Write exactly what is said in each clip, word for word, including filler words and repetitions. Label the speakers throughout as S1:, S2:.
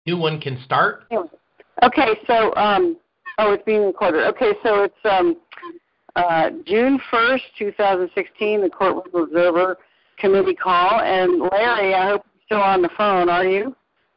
S1: New one can start.
S2: Okay, so, um, oh, it's being recorded. Okay, so it's um, uh, June first, twenty sixteen, the Courtroom Observer Committee call. And Larry, I hope you're still on the phone, are you?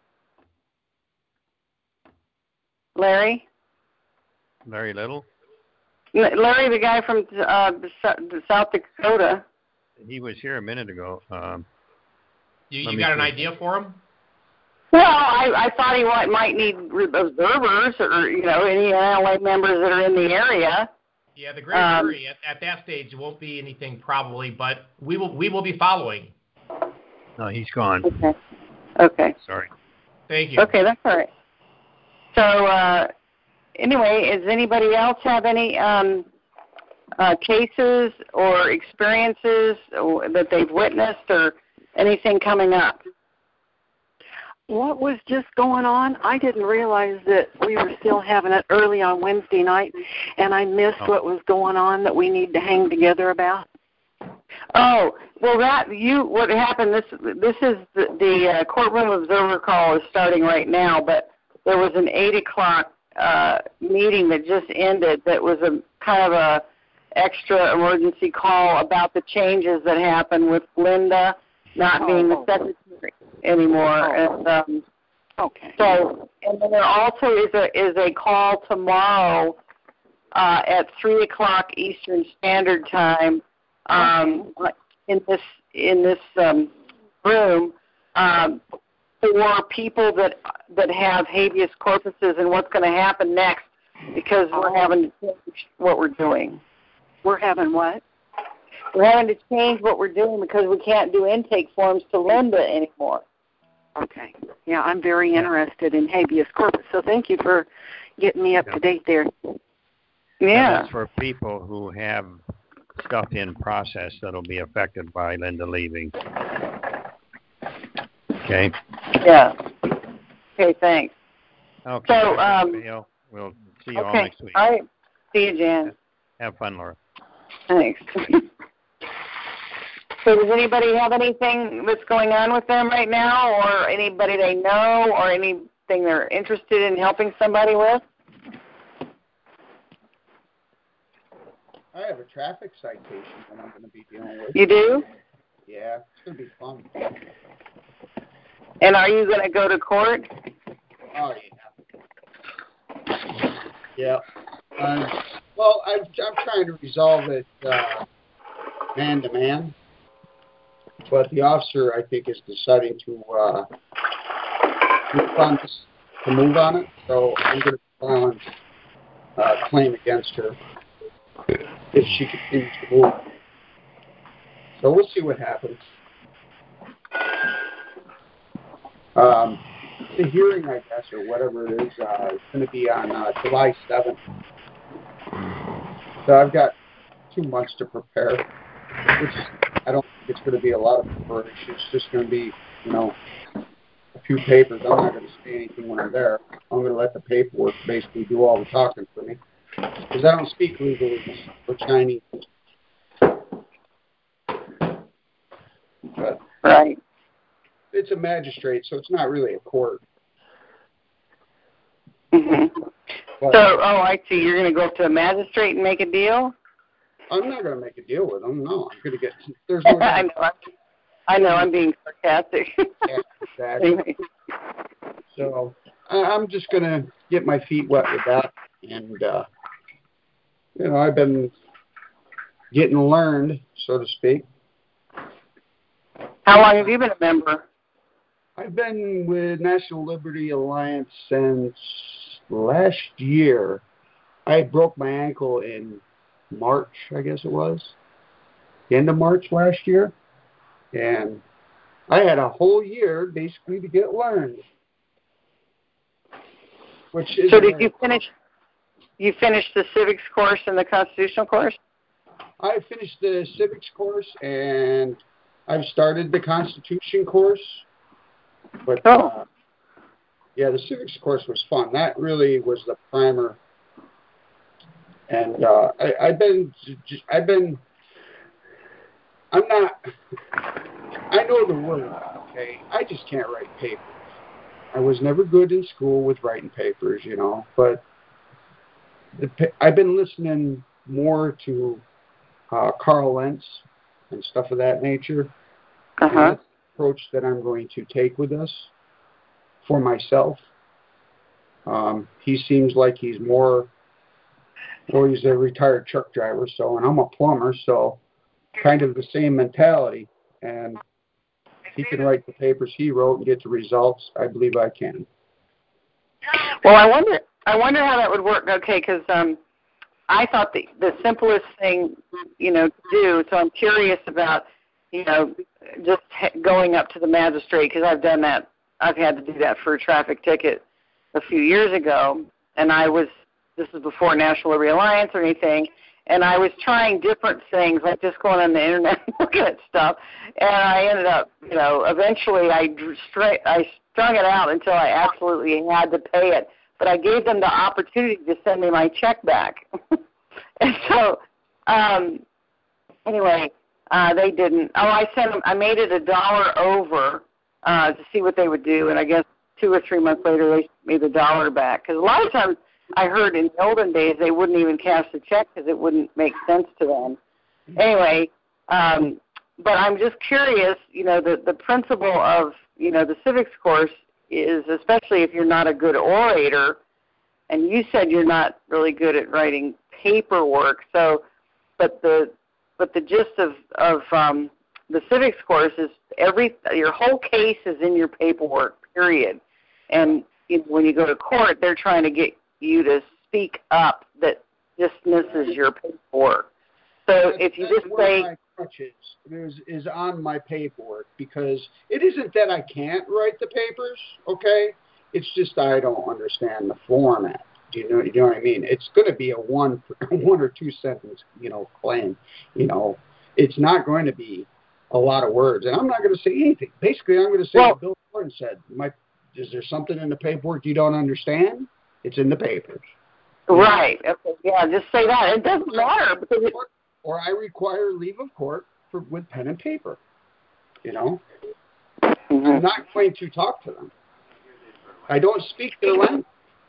S2: Larry?
S3: Larry Little?
S2: Larry, the guy from uh, South Dakota.
S3: He was here a minute ago. Um,
S1: you you got an idea for him?
S2: Well, I, I thought he might, might need observers or, you know, any N L A members that are in the area.
S1: Yeah, the grand um, jury at, at that stage won't be anything probably, but we will we will be following.
S3: No, he's gone.
S2: Okay. Okay.
S3: Sorry.
S1: Thank you.
S2: Okay, that's all right. So, uh, anyway, does anybody else have any um, uh, cases or experiences or, that they've witnessed or anything coming up?
S4: What was just going on? I didn't realize that we were still having it early on Wednesday night, and I missed oh. what was going on that we need to hang together about.
S2: Oh, well, that you what happened? This this is the, the uh, Courtroom Observer call is starting right now, but there was an eight o'clock uh, meeting that just ended. That was a kind of a extra emergency call about the changes that happened with Linda not oh, being the secretary anymore.
S4: Oh.
S2: And, um,
S4: okay.
S2: So, and then there also is a is a call tomorrow uh, at three o'clock Eastern Standard Time um, okay. in this in this um, room um, for people that that have habeas corpuses and what's going to happen next because oh. we're having to change what we're doing.
S4: We're having what?
S2: We're having to change what we're doing because we can't do intake forms to Linda anymore.
S4: Okay. Yeah, I'm very interested in habeas corpus, so thank you for getting me up
S3: yeah.
S4: to date there.
S2: Yeah.
S3: That's for people who have stuff in process that'll be affected by Linda leaving. Okay?
S2: Yeah. Okay, thanks.
S3: Okay.
S2: So, um,
S3: we'll see you
S2: okay.
S3: all next week.
S2: All right. See you, Jan.
S3: Have fun, Laura.
S2: Thanks. So does anybody have anything that's going on with them right now or anybody they know or anything they're interested in helping somebody with?
S5: I have a traffic citation that I'm going to be dealing with.
S2: You do?
S5: Yeah, it's going to be fun.
S2: And are you going to go to court?
S5: Oh, yeah. Yeah. Um, well, I'm, I'm trying to resolve it uh, man-to-man. But the officer, I think, is deciding to uh, to move on it. So I'm going to file a uh, claim against her if she continues to move. So we'll see what happens. Um, the hearing, I guess, or whatever it is, uh, is going to be on uh, July seventh. So I've got two months to prepare, which I don't think it's going to be a lot of preparation. It's just going to be, you know, a few papers. I'm not going to say anything when I'm there. I'm going to let the paperwork basically do all the talking for me. Because I don't speak legalese or Chinese. But
S2: right.
S5: It's a magistrate, so it's not really a court.
S2: Mm-hmm. But, so, oh, I see. You're going to go up to a magistrate and make a deal?
S5: I'm not going to make a deal with them. No, I'm going to get. There's no.
S2: I know. I'm, I know. I'm being sarcastic.
S5: Yeah, exactly. Anyway. So I'm just going to get my feet wet with that, and uh, you know, I've been getting learned, so to speak.
S2: How long have you been a member?
S5: I've been with National Liberty Alliance since last year. I broke my ankle in March, I guess it was, end of March last year, and I had a whole year basically to get learned. Which is
S2: so did you finish? You finished the civics course and the constitutional course?
S5: I finished the civics course and I've started the Constitution course. But
S2: oh.
S5: uh, yeah, the civics course was fun. That really was the primer. And uh, I, I've been, I've been, I'm not, I know the word, okay? I just can't write papers. I was never good in school with writing papers, you know, but the, I've been listening more to uh, Carl Lentz and stuff of that nature.
S2: Uh-huh.
S5: And that's the approach that I'm going to take with this for myself. Um, he seems like he's more, well, he's a retired truck driver, so, and I'm a plumber, so kind of the same mentality. And he can write the papers he wrote and get the results. I believe I can.
S2: Well, I wonder, I wonder how that would work. Okay, because um, I thought the the simplest thing, you know, to do. So I'm curious about, you know, just going up to the magistrate, because I've done that. I've had to do that for a traffic ticket a few years ago, and I was. This is before National Liberty Alliance or anything. And I was trying different things, like just going on the internet and looking at stuff. And I ended up, you know, eventually I drew straight, I strung it out until I absolutely had to pay it. But I gave them the opportunity to send me my check back. And so, um, anyway, uh, they didn't. Oh, I sent them. I made it a dollar over uh, to see what they would do. And I guess two or three months later, they made the dollar back. Because a lot of times, I heard in the olden days they wouldn't even cash the check because it wouldn't make sense to them. Anyway, um, but I'm just curious, you know, the, the principle of, you know, the civics course is, especially if you're not a good orator, and you said you're not really good at writing paperwork, so, but the, but the gist of, of um, the civics course is every, your whole case is in your paperwork, period. And you know, when you go to court, they're trying to get you to speak up that dismisses your paperwork. So
S5: that's,
S2: if you
S5: that's
S2: just
S5: one
S2: say,
S5: of my crutches is, is on my paperwork, because it isn't that I can't write the papers, okay? It's just I don't understand the format. Do you know? You know what I mean? It's going to be a one, one or two sentence, you know, claim. You know, it's not going to be a lot of words, and I'm not going to say anything. Basically, I'm going to say
S2: well,
S5: what Bill Gordon said. My, is there something in the paperwork you don't understand? It's in the papers.
S2: Right. Okay. Yeah, just say that. It doesn't matter. Because it,
S5: or I require leave of court for, with pen and paper. You know?
S2: mm-hmm.
S5: I'm not going to talk to them. I don't speak their language.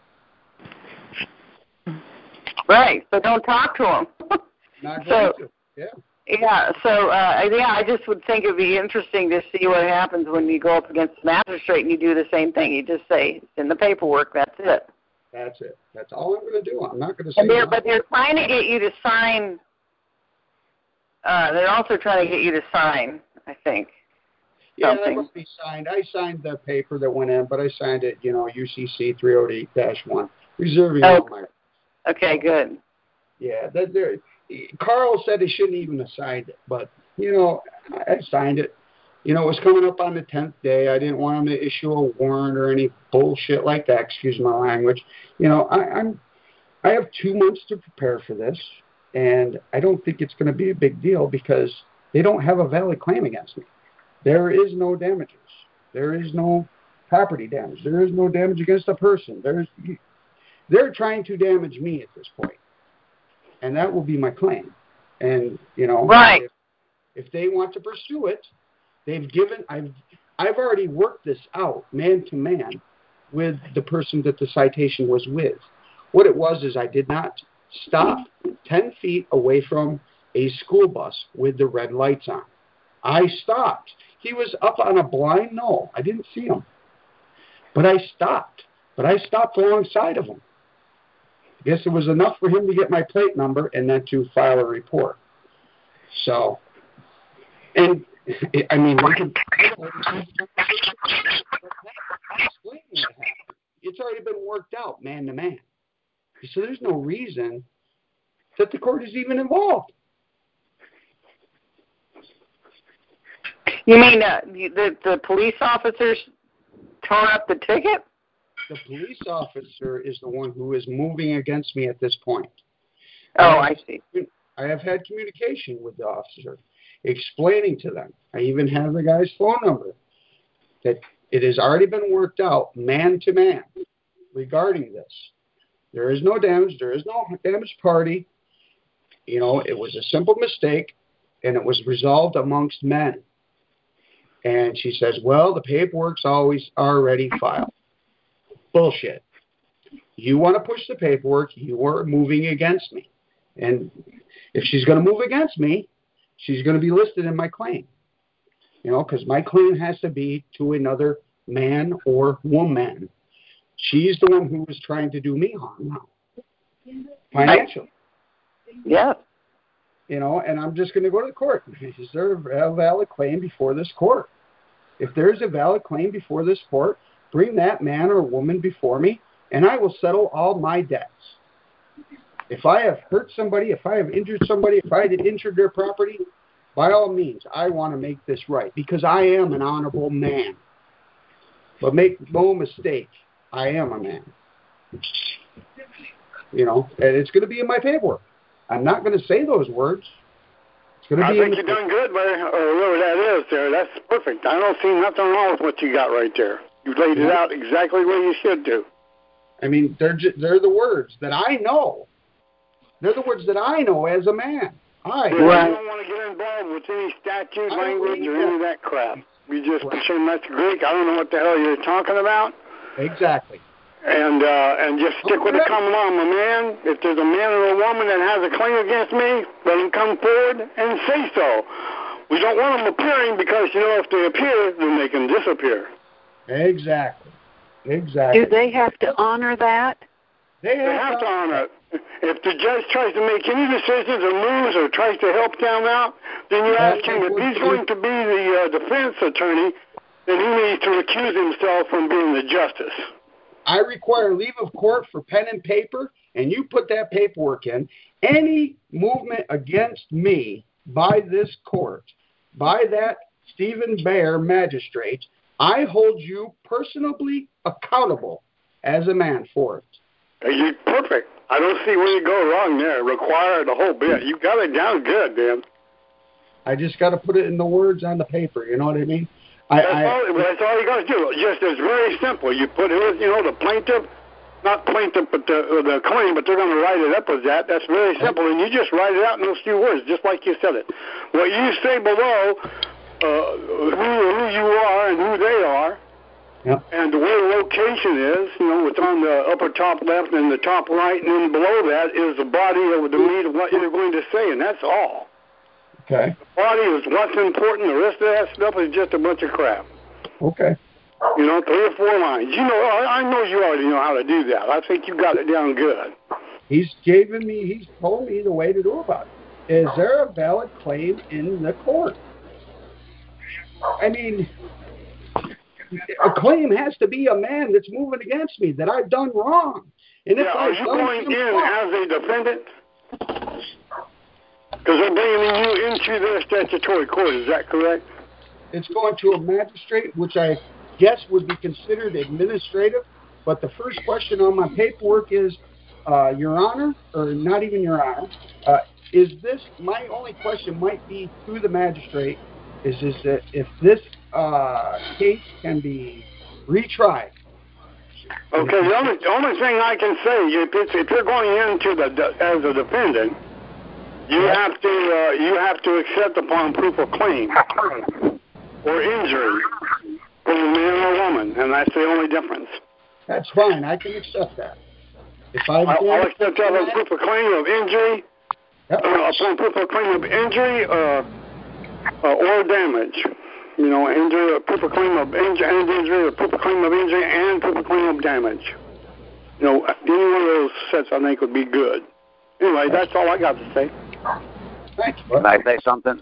S2: Right. So don't talk to them.
S5: Not
S2: so,
S5: going to. Yeah.
S2: Yeah, so uh, yeah, I just would think it would be interesting to see what happens when you go up against the magistrate and you do the same thing. You just say, it's in the paperwork, that's it.
S5: That's it. That's all I'm going to do. I'm not going to say
S2: and they're,
S5: nothing.
S2: But they're trying to get you to sign, uh, they're also trying to get you to sign, I think.
S5: Yeah,
S2: something.
S5: that must be signed. I signed the paper that went in, but I signed it, you know, U C C three oh eight dash one, reserving
S2: oh.
S5: all my...
S2: Okay, good.
S5: Yeah, that there. Carl said he shouldn't even have signed it, but, you know, I signed it. You know, it was coming up on the tenth day. I didn't want him to issue a warrant or any bullshit like that, excuse my language. You know, I, I'm, I have two months to prepare for this, and I don't think it's going to be a big deal because they don't have a valid claim against me. There is no damages. There is no property damage. There is no damage against a person. There's, they're trying to damage me at this point. And that will be my claim. And, you know,
S2: right.
S5: if, if they want to pursue it, they've given, I've, I've already worked this out man to man with the person that the citation was with. What it was is I did not stop ten feet away from a school bus with the red lights on. I stopped. He was up on a blind knoll. I didn't see him. But I stopped. But I stopped alongside of him. I guess it was enough for him to get my plate number and then to file a report. So, and I mean, they can, it's already been worked out man to man. So there's no reason that the court is even involved.
S2: You mean uh, the the police officers tore up the ticket?
S5: The police officer is the one who is moving against me at this point.
S2: Oh,
S5: I,
S2: I see.
S5: I have had communication with the officer, explaining to them. I even have the guy's phone number, that it has already been worked out man to man regarding this. There is no damage. There is no damaged party. You know, it was a simple mistake, and it was resolved amongst men. And she says, well, the paperwork's always already filed. bullshit. You want to push the paperwork. You are moving against me. And if she's going to move against me, she's going to be listed in my claim. You know, because my claim has to be to another man or woman. She's the one who was trying to do me harm now. Financially.
S2: Yeah.
S5: You know, and I'm just going to go to the court. Is there a valid claim before this court? If there's a valid claim before this court, bring that man or woman before me, and I will settle all my debts. If I have hurt somebody, if I have injured somebody, if I had injured their property, by all means, I want to make this right because I am an honorable man. But make no mistake, I am a man. You know, and it's going to be in my paperwork. I'm not going to say those words. It's going to
S6: I
S5: be.
S6: think
S5: in
S6: you're doing good, buddy. Or whoever that is there. That's perfect. I don't see nothing wrong with what you got right there. You laid it out exactly where you should do.
S5: I mean, they're just, they're the words that I know. They're the words that I know as a man. I.
S6: Yeah, right. You don't want to get involved with any statute, language, or any of that crap. You just
S5: right.
S6: pretend that's Greek. I don't know what the hell you're talking about.
S5: Exactly.
S6: And uh, and just stick with the common law. I'm a man. If there's a man or a woman that has a claim against me, let them come forward and say so. We don't want them appearing because, you know, if they appear, then they can disappear.
S5: Exactly. Exactly.
S4: Do they have to honor that?
S5: They have,
S6: they have to honor it. If the judge tries to make any decisions or moves or tries to help them out, then you ask him, if he's going to be the uh, defense attorney, then he needs to recuse himself from being the justice.
S5: I require leave of court for pen and paper, and you put that paperwork in. Any movement against me by this court, by that Stephen Baer magistrate, I hold you personally accountable as a man for it.
S6: You're perfect. I don't see where you go wrong there. Require the whole bit. You got it down good, Dan.
S5: I just got to put it in the words on the paper. You know what I mean? I,
S6: that's,
S5: I,
S6: all, that's all you got to do. Just it's very simple. You put it, you know, the plaintiff, not plaintiff, but the, the claim, but they're going to write it up as that. That's very simple, and you just write it out in those few words, just like you said it. What you say below, uh, who, who you are and who they are,
S5: yep.
S6: and the where the location is, you know, it's on the upper top left and the top right, and then below that is the body of the meat of what you're going to say, and that's all.
S5: Okay.
S6: The body is what's important. The rest of that stuff is just a bunch of crap.
S5: Okay.
S6: You know, three or four lines. You know, I, I know you already know how to do that. I think you got it down good.
S5: He's given me, he's told me the way to do about it. Is there a valid claim in the court? I mean, a claim has to be a man that's moving against me, that I've done wrong. And if
S6: yeah, are
S5: I've
S6: you
S5: done
S6: going in
S5: wrong,
S6: as a defendant? Because they're bringing you into their statutory court, is that correct?
S5: It's going to a magistrate, which I guess would be considered administrative. But the first question on my paperwork is, uh, Your Honor, or not even Your Honor, uh, is this, my only question might be to the magistrate, is, is that if this uh, case can be retried.
S6: Okay, the only, the only thing I can say, if, it's, if you're going into the as a defendant, You have to uh, you have to accept upon proof of claim or injury from a man or woman, and that's the only difference.
S5: That's fine. I can accept that. If I've
S6: I'll, I'll accept that on proof of claim of injury,
S5: yep.
S6: uh, upon proof of claim of injury uh, uh, or damage. You know, injury, proof of claim of injury and injury, or proof of claim of injury and proof of claim of damage. You know, any one of those sets I think would be good. Anyway, that's all I got to say.
S5: Thanks,
S7: Can I say something?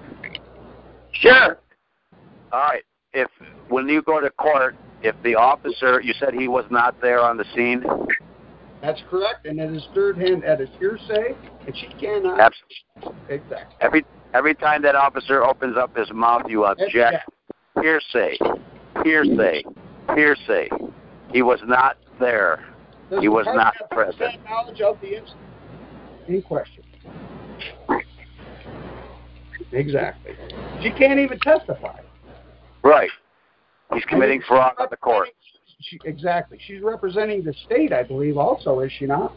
S2: Sure.
S7: All right. If when you go to court, if the officer, you said he was not there on the scene?
S5: That's correct, and it is third hand, that is hearsay, and she cannot.
S7: Absolutely.
S5: Exactly.
S7: Every every time that officer opens up his mouth, you object.
S5: Yeah.
S7: Hearsay, hearsay, hearsay. He was not there.
S5: Does
S7: he was
S5: the
S7: not
S5: have
S7: present.
S5: Knowledge of the incident in question. Exactly. She can't even testify.
S7: Right. He's committing fraud at the court.
S5: She, exactly. She's representing the state, I believe, also, is she not?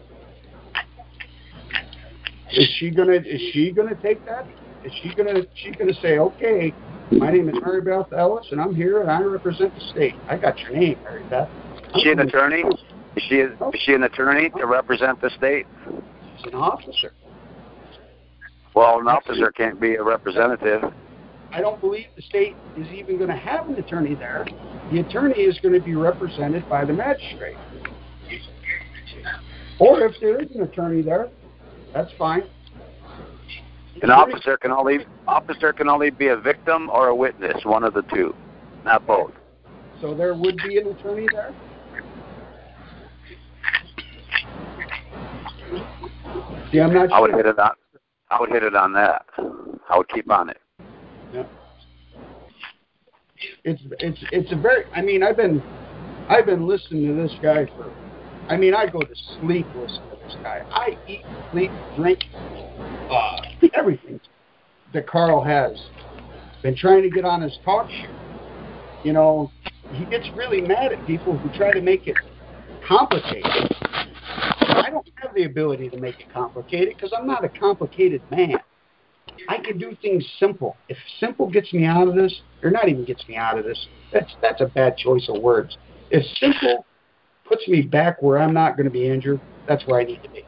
S5: Is she gonna? Is she gonna take that? Is she gonna? She gonna say, okay, my name is Mary Beth Ellis, and I'm here, and I represent the state. I got your name, Mary Beth.
S7: Is she an attorney? Is she, is she an attorney to represent the state?
S5: She's an officer.
S7: Well, an officer can't be a representative.
S5: I don't believe the state is even going to have an attorney there. The attorney is going to be represented by the magistrate. Or if there is an attorney there, that's fine.
S7: An officer can only officer can only be a victim or a witness, one of the two, not both.
S5: So there would be an attorney there? See, I'm not sure.
S7: I would hit it on. I would hit it on that. I would keep on it.
S5: Yeah. It's it's it's a very. I mean, I've been I've been listening to this guy for. I mean, I go to sleep listening to this guy. I eat, sleep, drink, uh, everything that Carl has. Been trying to get on his talk show. You know, he gets really mad at people who try to make it complicated. I don't have the ability to make it complicated because I'm not a complicated man. I can do things simple. If simple gets me out of this, or not even gets me out of this, that's that's a bad choice of words. If simple puts me back where I'm not going to be injured, that's where I need to be.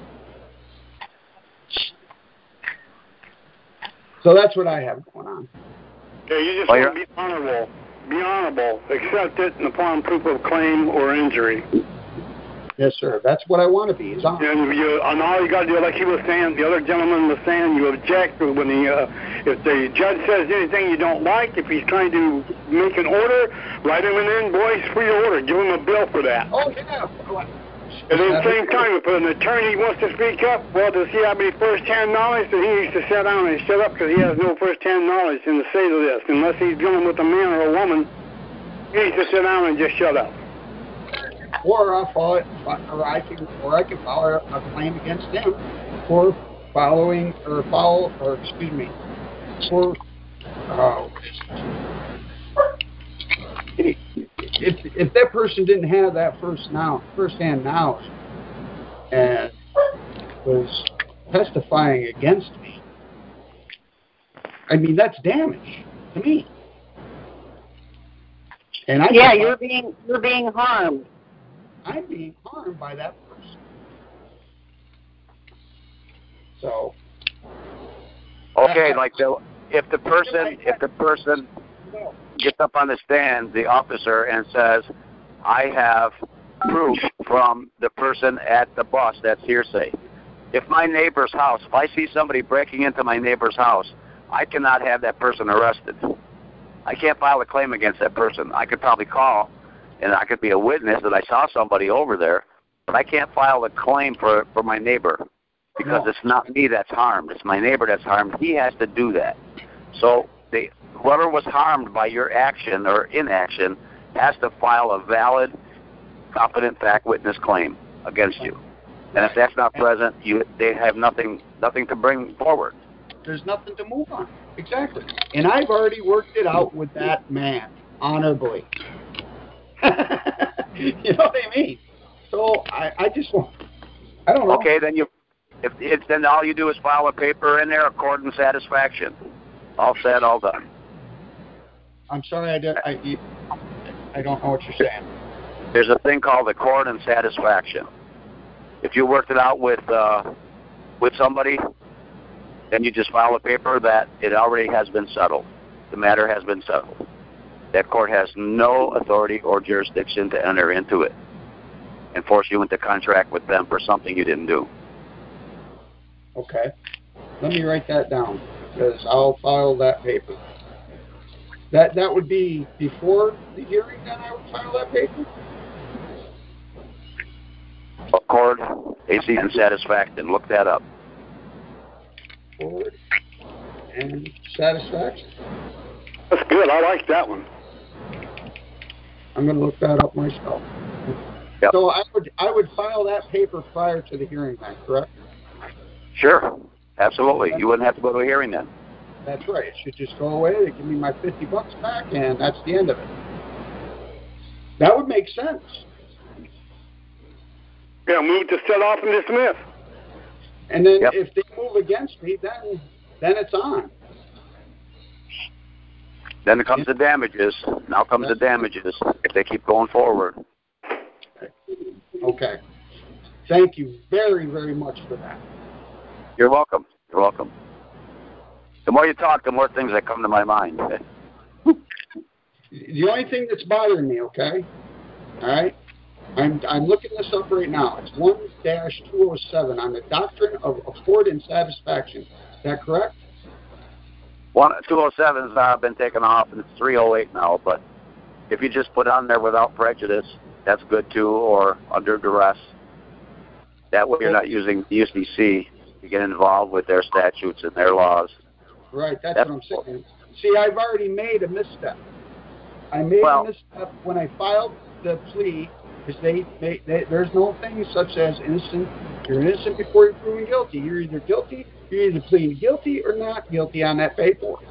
S5: So that's what I have going on.
S6: Yeah, you just want to be honorable. Be honorable. Accept it and upon proof of claim or injury.
S5: Yes, sir. That's what I want to be. Is honest.
S6: And you, and all you got to do, like he was saying, the other gentleman was saying, you object when the uh, if the judge says anything you don't like. If he's trying to make an order, write him an invoice for your order. Give him a bill for that.
S5: Oh yeah.
S6: At the same time, if an attorney wants to speak up, well, does he have any first-hand knowledge? Then he needs to sit down and shut up because he has no first-hand knowledge in the say to this. Unless he's dealing with a man or a woman, he needs to sit down and just shut up.
S5: Or I'll follow it, or I can, or I can file a claim against him for following, or follow, or excuse me, for uh, if if that person didn't have that first now first-hand knowledge and was testifying against me, I mean that's damage to me. And I
S2: yeah, you're being you're being harmed.
S5: I'm being harmed by that person. So.
S7: Okay, like the if the person if the person gets up on the stand, the officer, and says, "I have proof from the person at the bus that's hearsay." If my neighbor's house, if I see somebody breaking into my neighbor's house, I cannot have that person arrested. I can't file a claim against that person. I could probably call, and I could be a witness that I saw somebody over there, but I can't file a claim for, for my neighbor because no. It's not me that's harmed. It's my neighbor that's harmed. He has to do that. So they, whoever was harmed by your action or inaction has to file a valid, competent fact witness claim against you. And if that's not present, you they have nothing nothing to bring forward.
S5: There's nothing to move on. Exactly. And I've already worked it out with that man, honorably. You know what I mean? So I, I just want, I don't know.
S7: Okay, then you, if it's then all you do is file a paper in there, accord and satisfaction. All said, all done.
S5: I'm sorry, I don't, I, I don't know what you're saying.
S7: There's a thing called accord and satisfaction. If you worked it out with uh, with somebody, then you just file a paper that it already has been settled. The matter has been settled. That court has no authority or jurisdiction to enter into it and force you into contract with them for something you didn't do.
S5: Okay. Let me write that down because I'll file that paper. That that would be before the hearing, then I would file that paper?
S7: Accord, A C, and satisfaction. Look that up.
S5: Accord and satisfaction.
S6: That's good. I like that one.
S5: I'm going to look that up myself.
S7: Yep.
S5: So I would I would file that paper prior to the hearing then, correct?
S7: Sure. Absolutely. You wouldn't have to go to a hearing then.
S5: That's right. It should just go away. They give me my fifty bucks back, and that's the end of it. That would make sense.
S6: Yeah, move to set off and dismiss.
S5: And then
S7: yep.
S5: if they move against me, then then it's on.
S7: Then it comes yeah. the damages. Now comes that's the damages if they keep going forward.
S5: Okay. Thank you very, very much for that.
S7: You're welcome. You're welcome. The more you talk, the more things that come to my mind.
S5: The only thing that's bothering me, okay? All right? I'm, I'm looking this up right now. It's one dash two oh seven on the doctrine of accord and satisfaction. Is that correct?
S7: One two oh seven's uh, been taken off, and it's three oh eight now. But if you just put on there without prejudice, that's good too, or under duress. That way, you're not using the U C C to get involved with their statutes and their laws.
S5: Right, that's,
S7: that's
S5: what I'm saying. See, I've already made a misstep. I made
S7: well,
S5: a misstep when I filed the plea, because they, they, they, there's no thing such as innocent. You're innocent before you're proven guilty. You're either guilty, you're either pleading guilty or not guilty on that paperwork.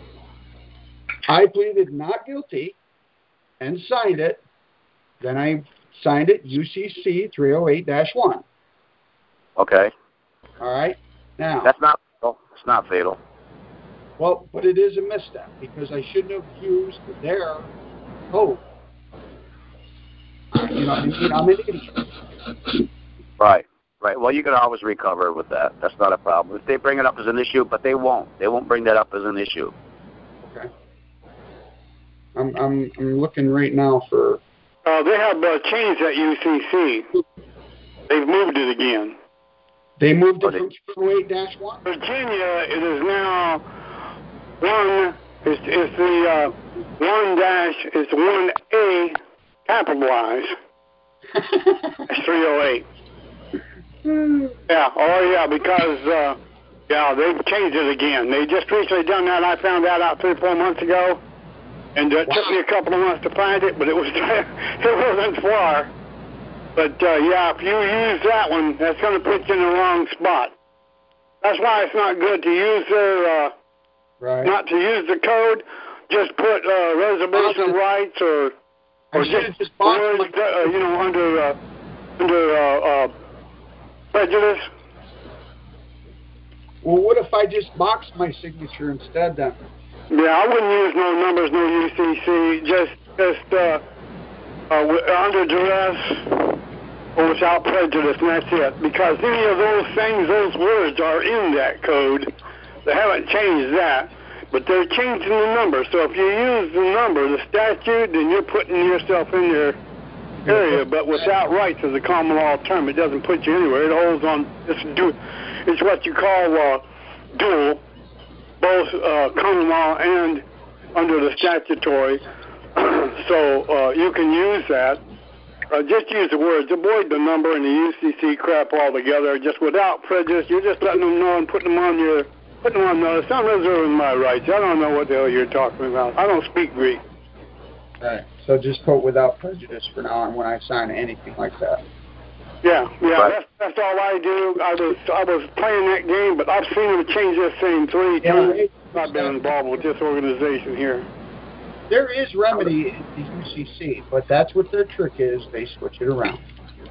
S5: I pleaded not guilty and signed it. Then I signed it U C C three oh eight dash one.
S7: Okay.
S5: All right. Now.
S7: That's not fatal. It's not fatal.
S5: Well, but it is a misstep because I shouldn't have used their code. You know, I mean, I'm an idiot.
S7: Right. Right. Well, you can always recover with that. That's not a problem. If they bring it up as an issue, but they won't. They won't bring that up as an issue.
S5: Okay. I'm I'm I'm looking right now for.
S6: Uh, they have uh, changed that U C C. They've moved it again.
S5: They moved it from two oh eight dash one?
S6: Virginia, it is now one, it's, it's the uh, one dash, it's one A capitalized. It's three oh eight. Yeah, oh yeah, because, uh, yeah, they've changed it again. They just recently done that. I found that out three or four months ago. And it wow. took me a couple of months to find it, but it, was, it wasn't far. But, uh, yeah, if you use that one, that's going to put you in the wrong spot. That's why it's not good to use their, uh,
S5: right.
S6: not to use the code. Just put uh, reservation of rights or, or just,
S5: just
S6: words, uh, you know, under, uh, under uh, uh, prejudice.
S5: Well, what if I just box my signature instead then?
S6: Yeah, I wouldn't use no numbers, no U C C, just, just, uh, uh, under duress. Or without prejudice, and that's it. Because any of those things, those words are in that code. They haven't changed that, but they're changing the number. So if you use the number, the statute, then you're putting yourself in your area. But without rights as a common law term, it doesn't put you anywhere. It holds on. It's, do, it's what you call uh, dual, both uh, common law and under the statutory. So uh, you can use that. Uh, just use the words, avoid the number and the U C C crap altogether, just without prejudice. You're just letting them know and putting them on your, putting them on notice. I'm reserving my rights. I don't know what the hell you're talking about. I don't speak Greek.
S5: All right. So just put without prejudice for now on when I sign anything like that.
S6: Yeah, yeah,
S7: right.
S6: that's, that's all I do. I was I was playing that game, but I've seen them change this thing three
S5: yeah,
S6: times. I've been involved with this organization here.
S5: There is remedy in the U C C, but that's what their trick is. They switch it around.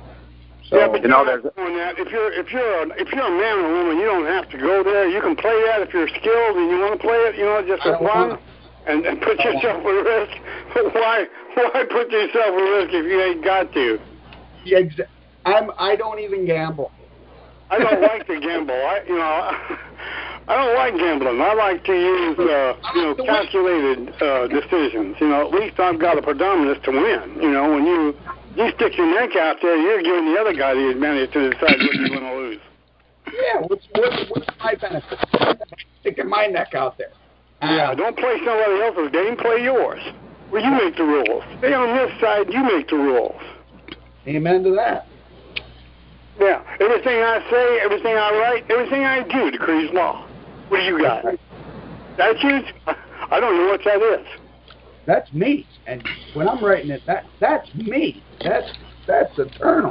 S5: So,
S6: yeah, but
S7: you know,
S6: there's doing that. If you're if you're a, if you're a man or woman, you don't have to go there. You can play that if you're skilled and you want to play it. You know, just for fun, and, and put yourself at risk. why why put yourself at risk if you ain't got to?
S5: Yeah, exa- I'm I don't even gamble.
S6: I don't like to gamble. I you know. I don't like gambling. I like to use, uh, you know, calculated uh, decisions. You know, at least I've got a predominance to win. You know, when you you stick your neck out there, you're giving the other guy the advantage to decide what you're going to lose.
S5: Yeah, what's what's, what's my benefit? Sticking my neck out there. Uh,
S6: yeah, don't play somebody else's game. Play yours. Well, you make the rules. Stay on this side. You make the rules.
S5: Amen to that.
S6: Yeah, everything I say, everything I write, everything I do decrees law. What do you got? Statutes? I don't know what that is.
S5: That's me. And when I'm writing it, that that's me. That's that's eternal.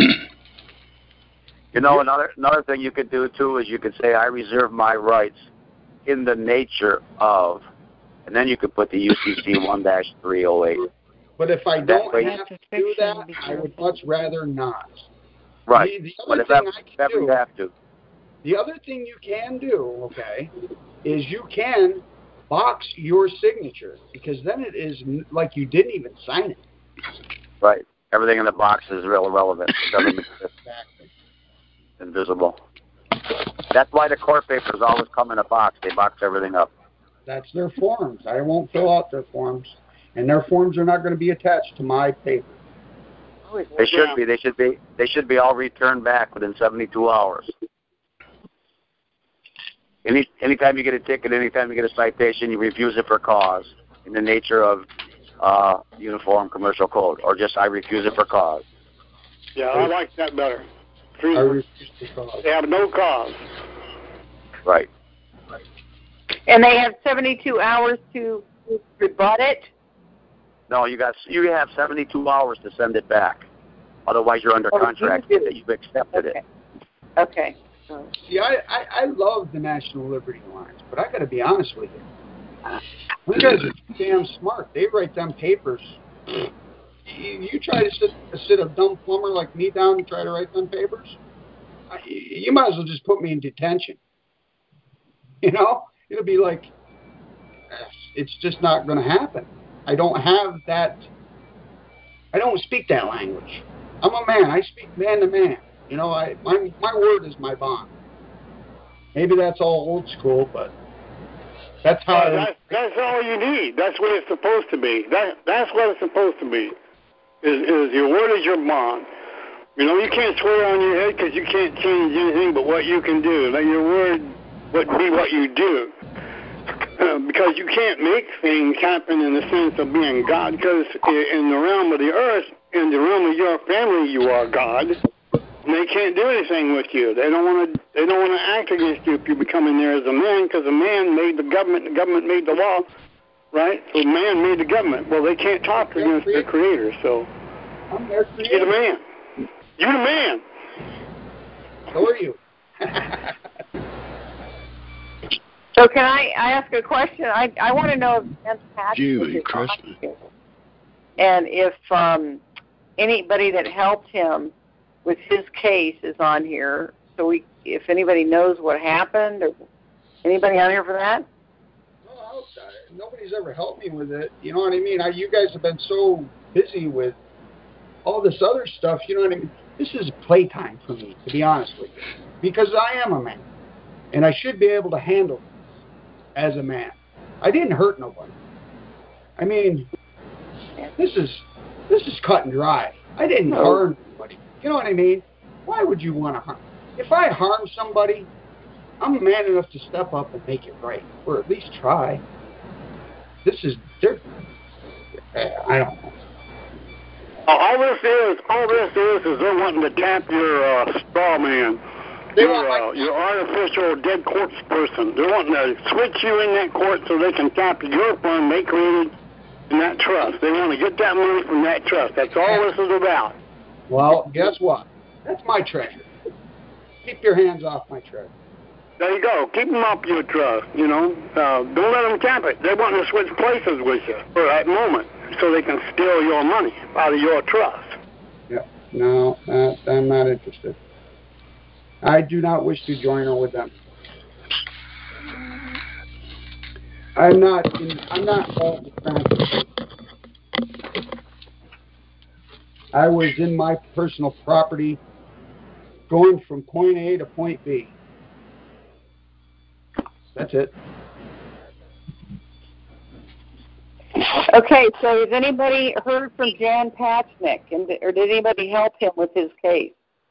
S7: You know, another another thing you could do too is you could say, I reserve my rights in the nature of, and then you could put the U C C one dash three oh eight.
S5: But if I don't have to do that, I would much rather not.
S7: Right.
S5: The, the
S7: but
S5: other
S7: if
S5: thing
S7: that,
S5: I can
S7: do,
S5: do,
S7: you have to.
S5: The other thing you can do, okay, is you can box your signature, because then it is like you didn't even sign it.
S7: Right. everything in the box is real irrelevant. It doesn't exist. Invisible. That's why the court papers always come in a box. They box everything up.
S5: That's their forms. I won't fill out their forms, and their forms are not going to be attached to my paper.
S7: They should be. They should be. They should be all returned back within seventy-two hours. Any anytime you get a ticket, anytime you get a citation, you refuse it for cause in the nature of uh, Uniform Commercial Code, or just I refuse it for cause.
S6: Yeah, I like that better.
S5: I refuse for cause.
S6: They have no cause.
S7: Right.
S2: And they have seventy-two hours to rebut it?
S7: No, you got you have seventy-two hours to send it back. Otherwise, you're under
S2: oh,
S7: contract
S2: you
S7: that you've accepted
S2: okay.
S7: it.
S2: Okay.
S5: See, I, I, I love the National Liberty Alliance, but I got to be honest with you. You guys are damn smart. They write them papers. You, you try to sit, sit a dumb plumber like me down and try to write them papers, I, you might as well just put me in detention. You know? It'll be like, it's just not going to happen. I don't have that, I don't speak that language. I'm a man. I speak man to man. You know, I my my word is my bond. Maybe that's all old school, but that's how.
S6: Yeah,
S5: I,
S6: that's, that's all you need. That's what it's supposed to be. That that's what it's supposed to be. Is is your word is your bond. You know, you can't swear on your head because you can't change anything but what you can do. Let your word would be what you do. Uh, because you can't make things happen in the sense of being God. Because in the realm of the earth, in the realm of your family, you are God. And they can't do anything with you. They don't want to. They don't want to act against you if you become in there as a man, because a man made the government. The government made the law, right? So man made the government. Well, they can't talk against their creator. So
S5: I'm their creator.
S6: You're the man. You're the man.
S5: So are you.
S2: So can I, I ask a question? I I want to know if Jan Patrick
S8: Julie
S2: is
S8: Christmas.
S2: on here, and if um, anybody that helped him with his case is on here. So we, if anybody knows what happened, or anybody on here for that?
S5: Well, nobody's ever helped me with it. You know what I mean? I, you guys have been so busy with all this other stuff. You know what I mean? This is playtime for me, to be honest with you, because I am a man, and I should be able to handle this as a man. I didn't hurt nobody. I mean, this is this is cut and dry. I didn't
S2: Oh.
S5: harm anybody. You know what I mean? Why would you want to harm? If I harm somebody, I'm man enough to step up and make it right, or at least try. This is, they're, I don't know.
S6: All this is, all this is, is they're wanting to tap your uh, straw man.
S5: They
S6: Your,
S5: want
S6: uh,
S5: my-
S6: your artificial dead corpse person. They're wanting to switch you in that court so they can tap your fund they created in that trust. They want to get that money from that trust. That's all this is about.
S5: Well, guess what? That's my treasure. Keep your hands off my treasure.
S6: There you go. Keep them off your trust, you know. Uh, don't let them tap it. They want to switch places with you for that moment so they can steal your money out of your trust.
S5: Yeah. No, uh, I'm not interested. I do not wish to join on with them. I'm not. In, I'm not involved in transit. I was in my personal property, going from point A to point B. That's it.
S2: Okay, so has anybody heard from Jan Patchnick, and or did anybody help him with his case?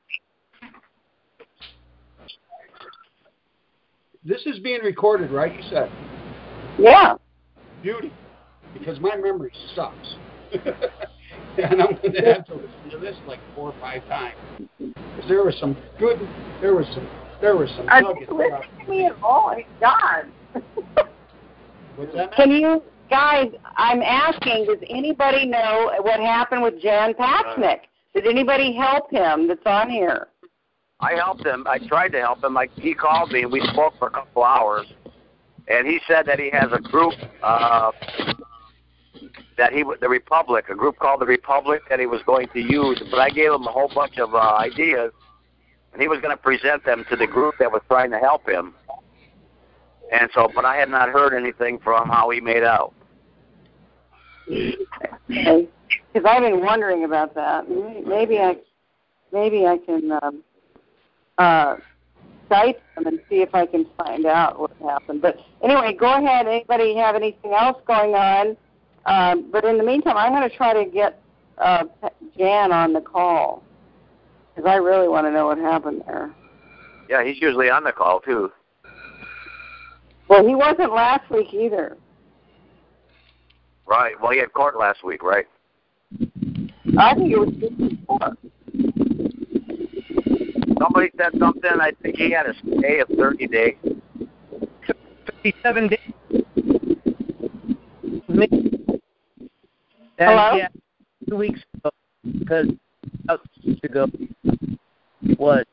S5: This is being recorded, right? You said.
S2: Yeah.
S5: Beauty, because my memory sucks. And I'm going to have to listen to this like four or five times. Because there was some good, there was some, there was some
S2: Are
S5: nuggets.
S2: you listening to me at all? I mean, God.
S5: What's that?
S2: Can you, guys, I'm asking, does anybody know what happened with Jan Patchnick? Did anybody help him that's on here?
S7: I helped him. I tried to help him. Like he called me and we spoke for a couple hours, and he said that he has a group uh, that he the Republic, a group called the Republic that he was going to use. But I gave him a whole bunch of uh, ideas, and he was going to present them to the group that was trying to help him. And so, but I had not heard anything from how he made out.
S2: Okay. because I've been wondering about that. Maybe I, maybe I can um, uh, Skype them and see if I can find out what happened. But anyway, go ahead. Anybody have anything else going on? Um, but in the meantime, I'm going to try to get uh, Jan on the call because I really want to know what happened there.
S7: Yeah, he's usually on the call too.
S2: Well, he wasn't last week either.
S7: Right. Well, he had court last week, right?
S2: I think it was just before.
S7: Somebody said something. I think he had a stay of thirty days.
S8: fifty-seven days.
S2: Hello?
S8: Yeah, two weeks ago, because about two weeks ago was.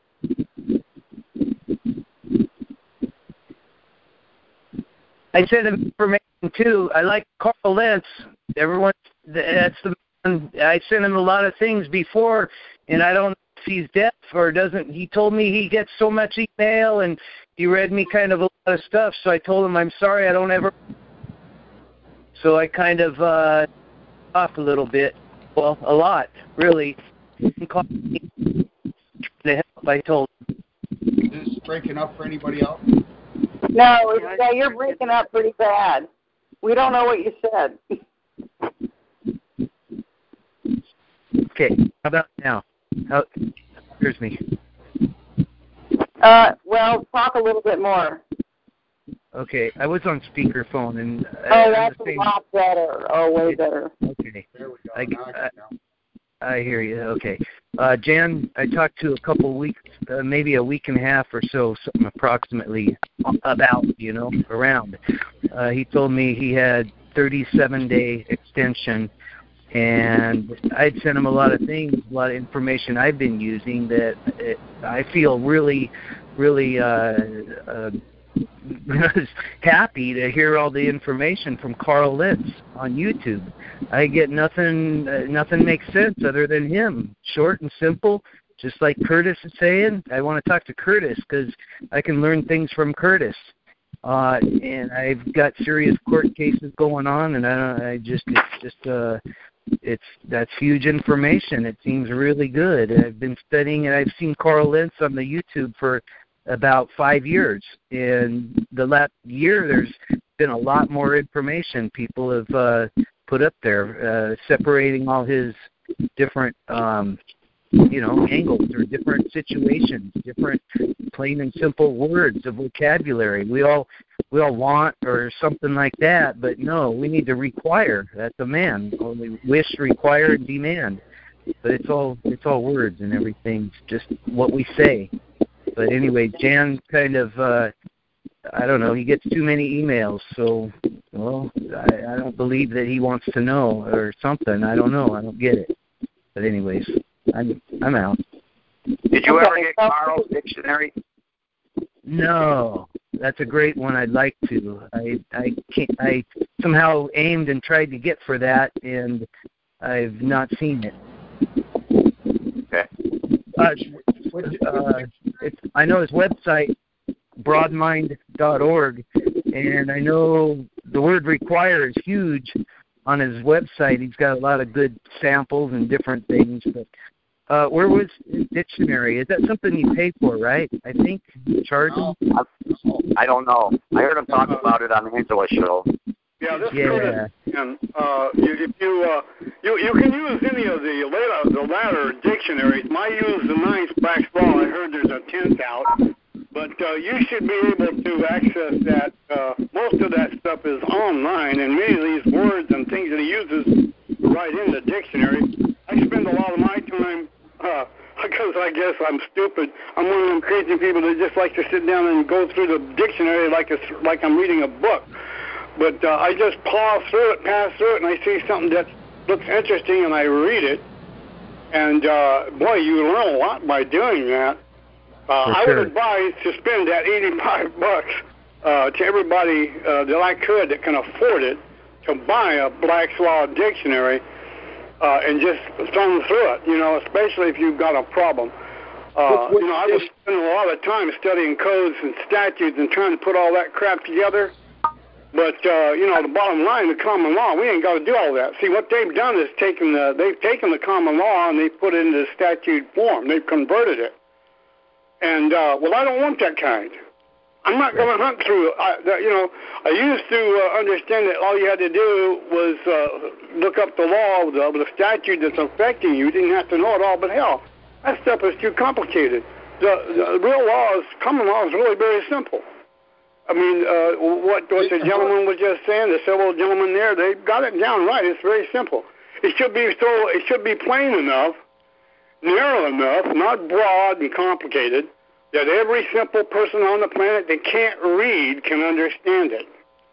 S8: I sent him information too. I like Carl Lentz. Everyone, that's the man. I sent him a lot of things before, and I don't know if he's deaf or doesn't. He told me he gets so much email, and he read me kind of a lot of stuff. So I told him I'm sorry, I don't ever. So I kind of uh, off a little bit. Well, a lot, really. He called me to help. I told him.
S5: Is this breaking up for anybody else?
S2: No, it's, yeah, you're breaking up pretty bad. We don't know what you said.
S8: Okay, how about now? How, here's me.
S2: Uh, well, talk a little bit more.
S8: Okay, I was on speakerphone and.
S2: Oh,
S8: uh,
S2: that's
S8: the same,
S2: a lot better. Oh, way better.
S8: Okay.
S5: There we go.
S8: I,
S5: Now I
S8: I,
S5: can know.
S8: I hear you. Okay. Uh, Jan, I talked to a couple of weeks, uh, maybe a week and a half or so, something approximately about, you know, around. Uh, he told me he had thirty-seven day extension, and I'd sent him a lot of things, a lot of information I've been using that it, I feel really, really uh, uh, was happy to hear all the information from Carl Lentz on YouTube. I get nothing, uh, nothing makes sense other than him. Short and simple, just like Curtis is saying. I want to talk to Curtis because I can learn things from Curtis. Uh, and I've got serious court cases going on, and I, I just, it's just, uh, it's that's huge information. It seems really good. I've been studying it. I've seen Carl Lentz on the YouTube for about five years. And the last year, there's been a lot more information people have uh, put up there, uh, separating all his different, um, you know, angles or different situations, different plain and simple words of vocabulary. We all we all want or something like that, but no, we need to require. That's a man. Only wish, require, and demand. But it's all it's all words and everything. Just what we say. But anyway, Jan kind of, uh, I don't know, he gets too many emails, so, well, I, I don't believe that he wants to know or something. I don't know. I don't get it. But anyways, I'm I'm out.
S7: Did you ever get Carl's dictionary?
S8: No, that's a great one. I'd like to. I I can't. I somehow aimed and tried to get for that, and I've not seen it.
S7: Okay.
S8: Uh, uh, it's, I know his website, broadmind dot org, and I know the word require is huge on his website. He's got a lot of good samples and different things. But uh, where was his dictionary? Is that something you pay for, right? I think charge him?
S7: I don't know. I heard him talk about it on the Angela show.
S6: Yeah, this
S8: Yeah.
S6: Curtis, and uh, you, if you uh, you you can use any of the later the latter dictionaries. I use the ninth Black's Law. I heard there's a tenth out, but uh, you should be able to access that. Uh, most of that stuff is online, and many of these words and things that he uses right in the dictionary. I spend a lot of my time uh, because I guess I'm stupid. I'm one of them crazy people that just like to sit down and go through the dictionary like it's like I'm reading a book. But uh, I just plow through it, pass through it, and I see something that looks interesting, and I read it. And, uh, boy, you learn a lot by doing that. Uh, I
S8: sure.
S6: would advise to spend that eighty-five bucks uh, to everybody uh, that I could that can afford it to buy a Black's Law dictionary uh, and just thumb through it, you know, especially if you've got a problem. Uh, you know, I was spending a lot of time studying codes and statutes and trying to put all that crap together. But, uh, you know, the bottom line, the common law, we ain't got to do all that. See, what they've done is taken the, they've taken the common law and they've put it into statute form. They've converted it. And, uh, well, I don't want that kind. I'm not going to hunt through, I, the, you know, I used to uh, understand that all you had to do was uh, look up the law of the, of the statute that's affecting you. You didn't have to know it all, but hell, that stuff is too complicated. The, the real law is, common law is really very simple. I mean, uh, what, what the gentleman was just saying, the several gentlemen there, they got it down right. It's very simple. It should be so. It should be plain enough, narrow enough, not broad and complicated, that every simple person on the planet that can't read can understand it.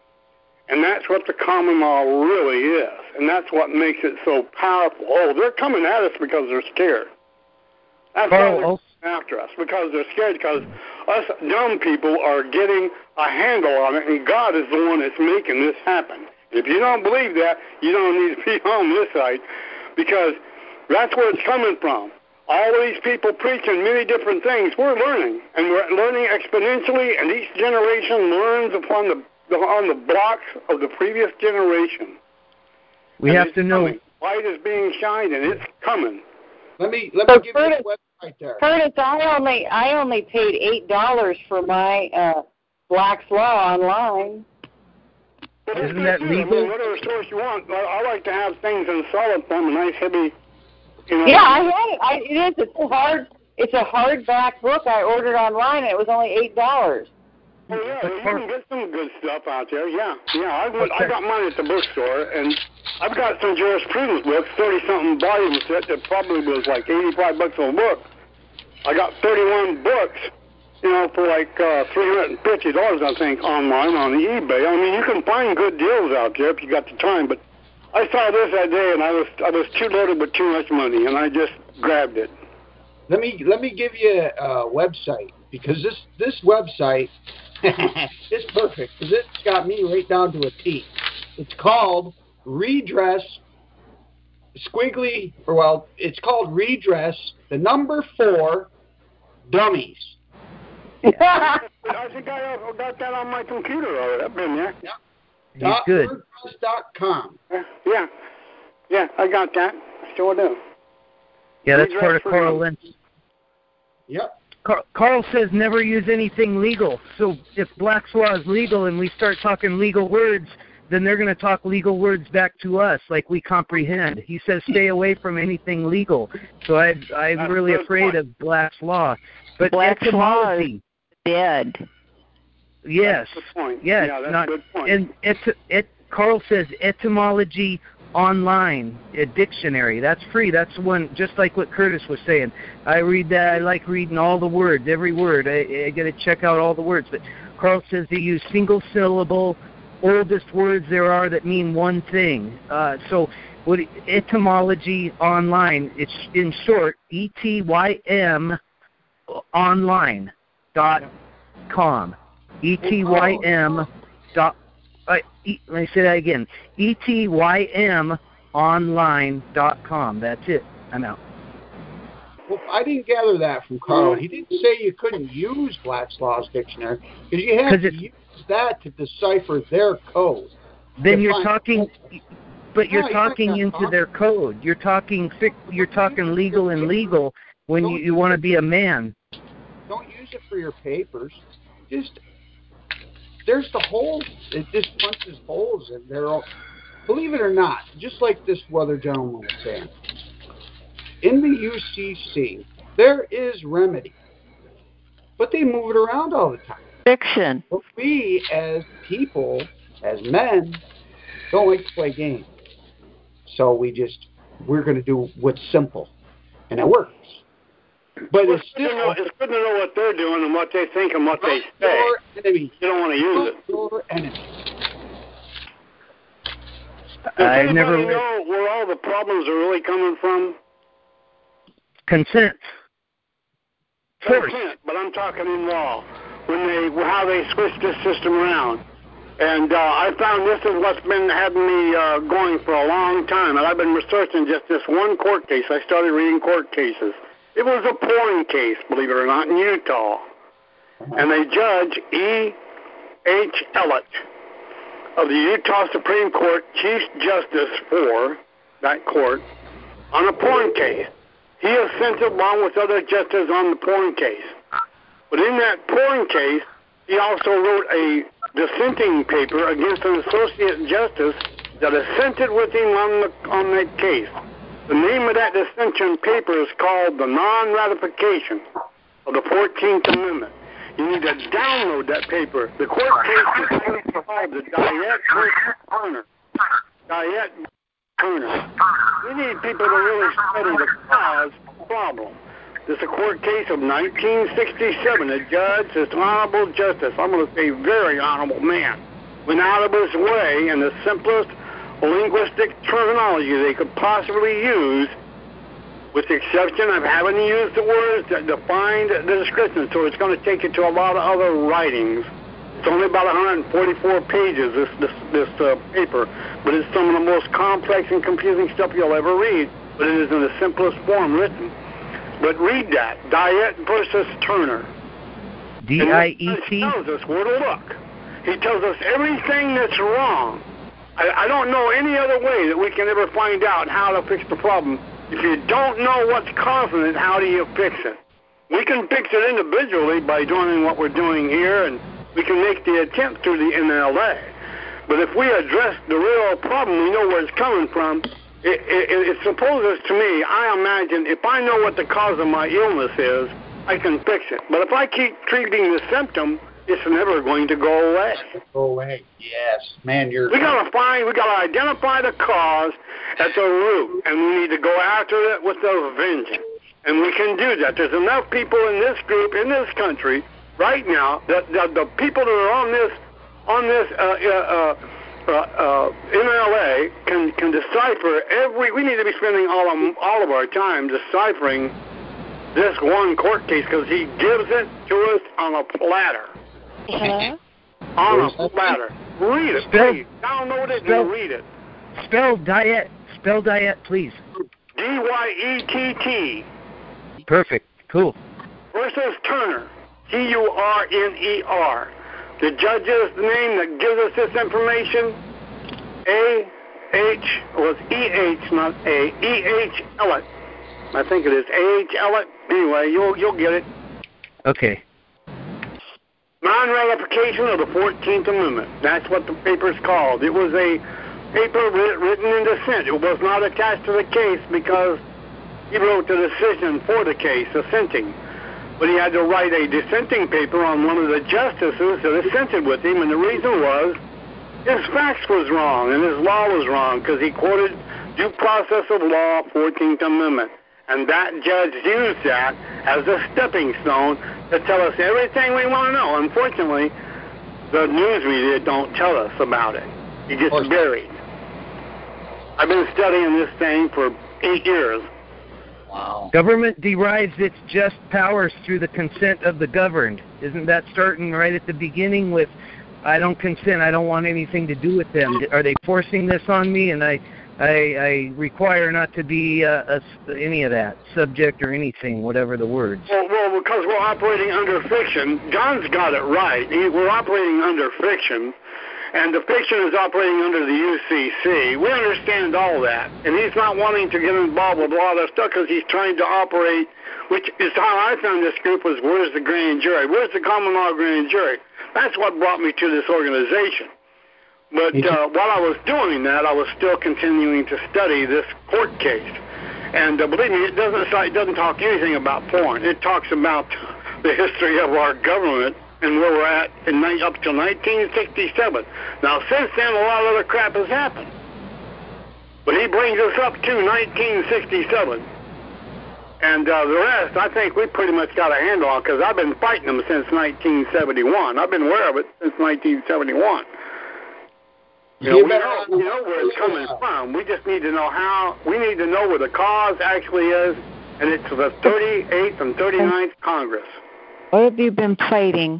S6: And that's what the common law really is, and that's what makes it so powerful. Oh, they're coming at us because they're scared. That's why they're after us, because they're scared, because us dumb people are getting a handle on it, and God is the one that's making this happen. If you don't believe that, you don't need to be on this side, because that's where it's coming from. All these people preaching many different things, we're learning, and we're learning exponentially, and each generation learns upon the, the on the blocks of the previous generation.
S8: We
S6: and
S8: have to know.
S6: Coming. Light is being shined, and it's coming.
S5: Let me let me
S2: So
S5: give
S2: Curtis,
S5: you the website there.
S2: Curtis, I only I only paid eight dollars for my uh, Black's Law online.
S6: Well,
S8: Isn't that legal?
S6: I mean, whatever source you want. I, I like to have things in solid form, a nice heavy. You know,
S2: Yeah, I had it. I, it is. It's a hard. It's a hardback book. I ordered online. And it was only eight dollars.
S6: Oh yeah, well, you can get some good stuff out there. Yeah, yeah. I went. I got mine at the bookstore, and I've got some jurisprudence books, thirty something volumes that that probably was like eighty-five bucks a book. I got thirty-one books, you know, for like uh, three hundred and fifty dollars, I think, online on eBay. I mean, you can find good deals out there if you got the time. But I saw this that day, and I was I was too loaded with too much money, and I just grabbed it.
S5: Let me let me give you a website, because this this website is perfect, because it's got me right down to a T. It's called Redress Squiggly, or well, it's called Redress the number four Dummies.
S6: I think I got that on my computer already. I've been there.
S5: Yeah.
S8: He's
S5: dot
S8: good.
S5: WordPress dot com.
S6: Yeah, yeah, I got that. I sure do.
S8: Yeah, that's part of Carl Lentz.
S5: Yep.
S8: Carl, Carl says never use anything legal. So if Black's Law is legal and we start talking legal words, then they're going to talk legal words back to us like we comprehend. He says stay away from anything legal. So I, I'm
S6: That's
S8: really afraid
S6: point.
S8: of Black's Law. But
S4: Black's Law is
S8: etymology,
S4: dead.
S8: yes,
S6: That's the point.
S8: yes,
S6: Yeah, that's
S8: not,
S6: a good point.
S8: and et, et, Carl says etymology online, a dictionary. That's free. That's one, just like what Curtis was saying. I read that. I like reading all the words, every word. I, I got to check out all the words. But Carl says they use single syllable, oldest words there are that mean one thing. Uh, so what etymology online, it's in short, E T Y M online dot com. E T Y M dot Uh, e, let me say that again. E T Y M online dot com. That's it. I'm out.
S5: Well, I didn't gather that from Carl. He didn't say you couldn't use Black's Law's dictionary, because you have to use that to decipher their code.
S8: Then you're talking, but you're
S5: No,
S8: talking
S5: you're not
S8: into their code. You're talking, you're talking legal and legal when you, you want to be a man.
S5: Don't use it for your papers. Just there's the holes. It just punches holes in there. Believe it or not, just like this other gentleman was saying, in the U C C, there is remedy, but they move it around all the time.
S4: Fiction.
S5: But we, as people, as men, don't like to play games. So we just, we're going to do what's simple, and it works. But
S6: well,
S5: it's still...
S6: Good know, it's good to know what they're doing and what they think and what they say.
S5: Your enemy.
S6: You don't want to use it.
S5: Your enemy.
S6: Does
S8: I
S6: anybody
S8: never
S6: know where all the problems are really coming from?
S8: Consent. Force.
S6: Consent, but I'm talking in law. When they, how they switch this system around. And uh, I found this is what's been having me uh, going for a long time. And I've been researching just this one court case. I started reading court cases. It was a porn case, believe it or not, in Utah. And the judge, E. H. Ellett, of the Utah Supreme Court Chief Justice for that court on a porn case. He assented along with other justices on the porn case. But in that porn case, he also wrote a dissenting paper against an associate justice that assented with him on the on that case. The name of that dissension paper is called the Non-Ratification of the fourteenth Amendment. You need to download that paper. The court case is called the Diet versus Turner. Diet Turner. We need people to really study the cause of the problem. This is a court case of nineteen sixty-seven. The judge, this honorable justice, I'm going to say very honorable man, went out of his way in the simplest linguistic terminology they could possibly use, with the exception of having to use the words that define the description. So it's going to take you to a lot of other writings. It's only about one hundred forty-four pages, this this, this uh, paper, but it's some of the most complex and confusing stuff you'll ever read, but it is in the simplest form written. But read that, Diet versus Turner.
S8: D I E T?
S6: He tells us where to look. He tells us everything that's wrong. I, I don't know any other way that we can ever find out how to fix the problem. If you don't know what's causing it, how do you fix it? We can fix it individually by doing what we're doing here, and we can make the attempt through the N L A. But if we address the real problem, we know where it's coming from. It, it, it supposes to me, I imagine, if I know what the cause of my illness is, I can fix it. But if I keep treating the symptom, it's never going to go away.
S5: Go away. Yes, man, you're.
S6: We gotta find. We gotta identify the cause at the root, and we need to go after it with a vengeance. And we can do that. There's enough people in this group, in this country, right now, that, that the people that are on this, on this uh, uh, uh, uh, N L A can can decipher every. We need to be spending all of all of our time deciphering this one court case, because he gives it to us on a platter.
S9: Uh-huh.
S6: On a platter. Read it,
S8: Spell,
S6: please. Download it
S8: spell,
S6: and read it.
S8: Spell Diet. Spell Diet, please.
S6: D Y E T T.
S8: Perfect. Cool.
S6: Versus Turner. T U R N E R. The judge's name that gives us this information, A H, was E H, not A, E H Ellett. I think it is A H Ellett. Anyway, you'll you'll get it.
S8: Okay.
S6: Non-ratification of the fourteenth Amendment. That's what the paper's called. It was a paper written in dissent. It was not attached to the case because he wrote the decision for the case, assenting. But he had to write a dissenting paper on one of the justices that assented with him, and the reason was his facts was wrong and his law was wrong, because he quoted due process of law, fourteenth Amendment. And that judge used that as a stepping stone to tell us everything we want to know. Unfortunately, the news media don't tell us about it. It gets buried. I've been studying this thing for eight years.
S5: Wow.
S8: Government derives its just powers through the consent of the governed. Isn't that starting right at the beginning with, I don't consent, I don't want anything to do with them? Are they forcing this on me, and I I, I require not to be uh, a, any of that, subject or anything, whatever the words?
S6: Well, well, because we're operating under fiction. John's got it right. He, we're operating under fiction, and the fiction is operating under the U C C. We understand all that, and he's not wanting to get involved with a lot of stuff because he's trying to operate, which is how I found this group, was where's the grand jury? Where's the common law grand jury? That's what brought me to this organization. But uh, while I was doing that, I was still continuing to study this court case. And uh, believe me, it doesn't, it doesn't talk anything about porn. It talks about the history of our government and where we're at in, up to nineteen sixty-seven. Now, since then, a lot of other crap has happened. But he brings us up to nineteen sixty-seven. And uh, the rest, I think we pretty much got a handle on, because I've been fighting them since nineteen seventy-one. I've been aware of it since nineteen seventy-one. You know, we know, we know where it's coming from. We just need to know how. We need to know where the cause actually is, and it's the thirty-eighth and thirty-ninth Congress.
S9: What have you been fighting?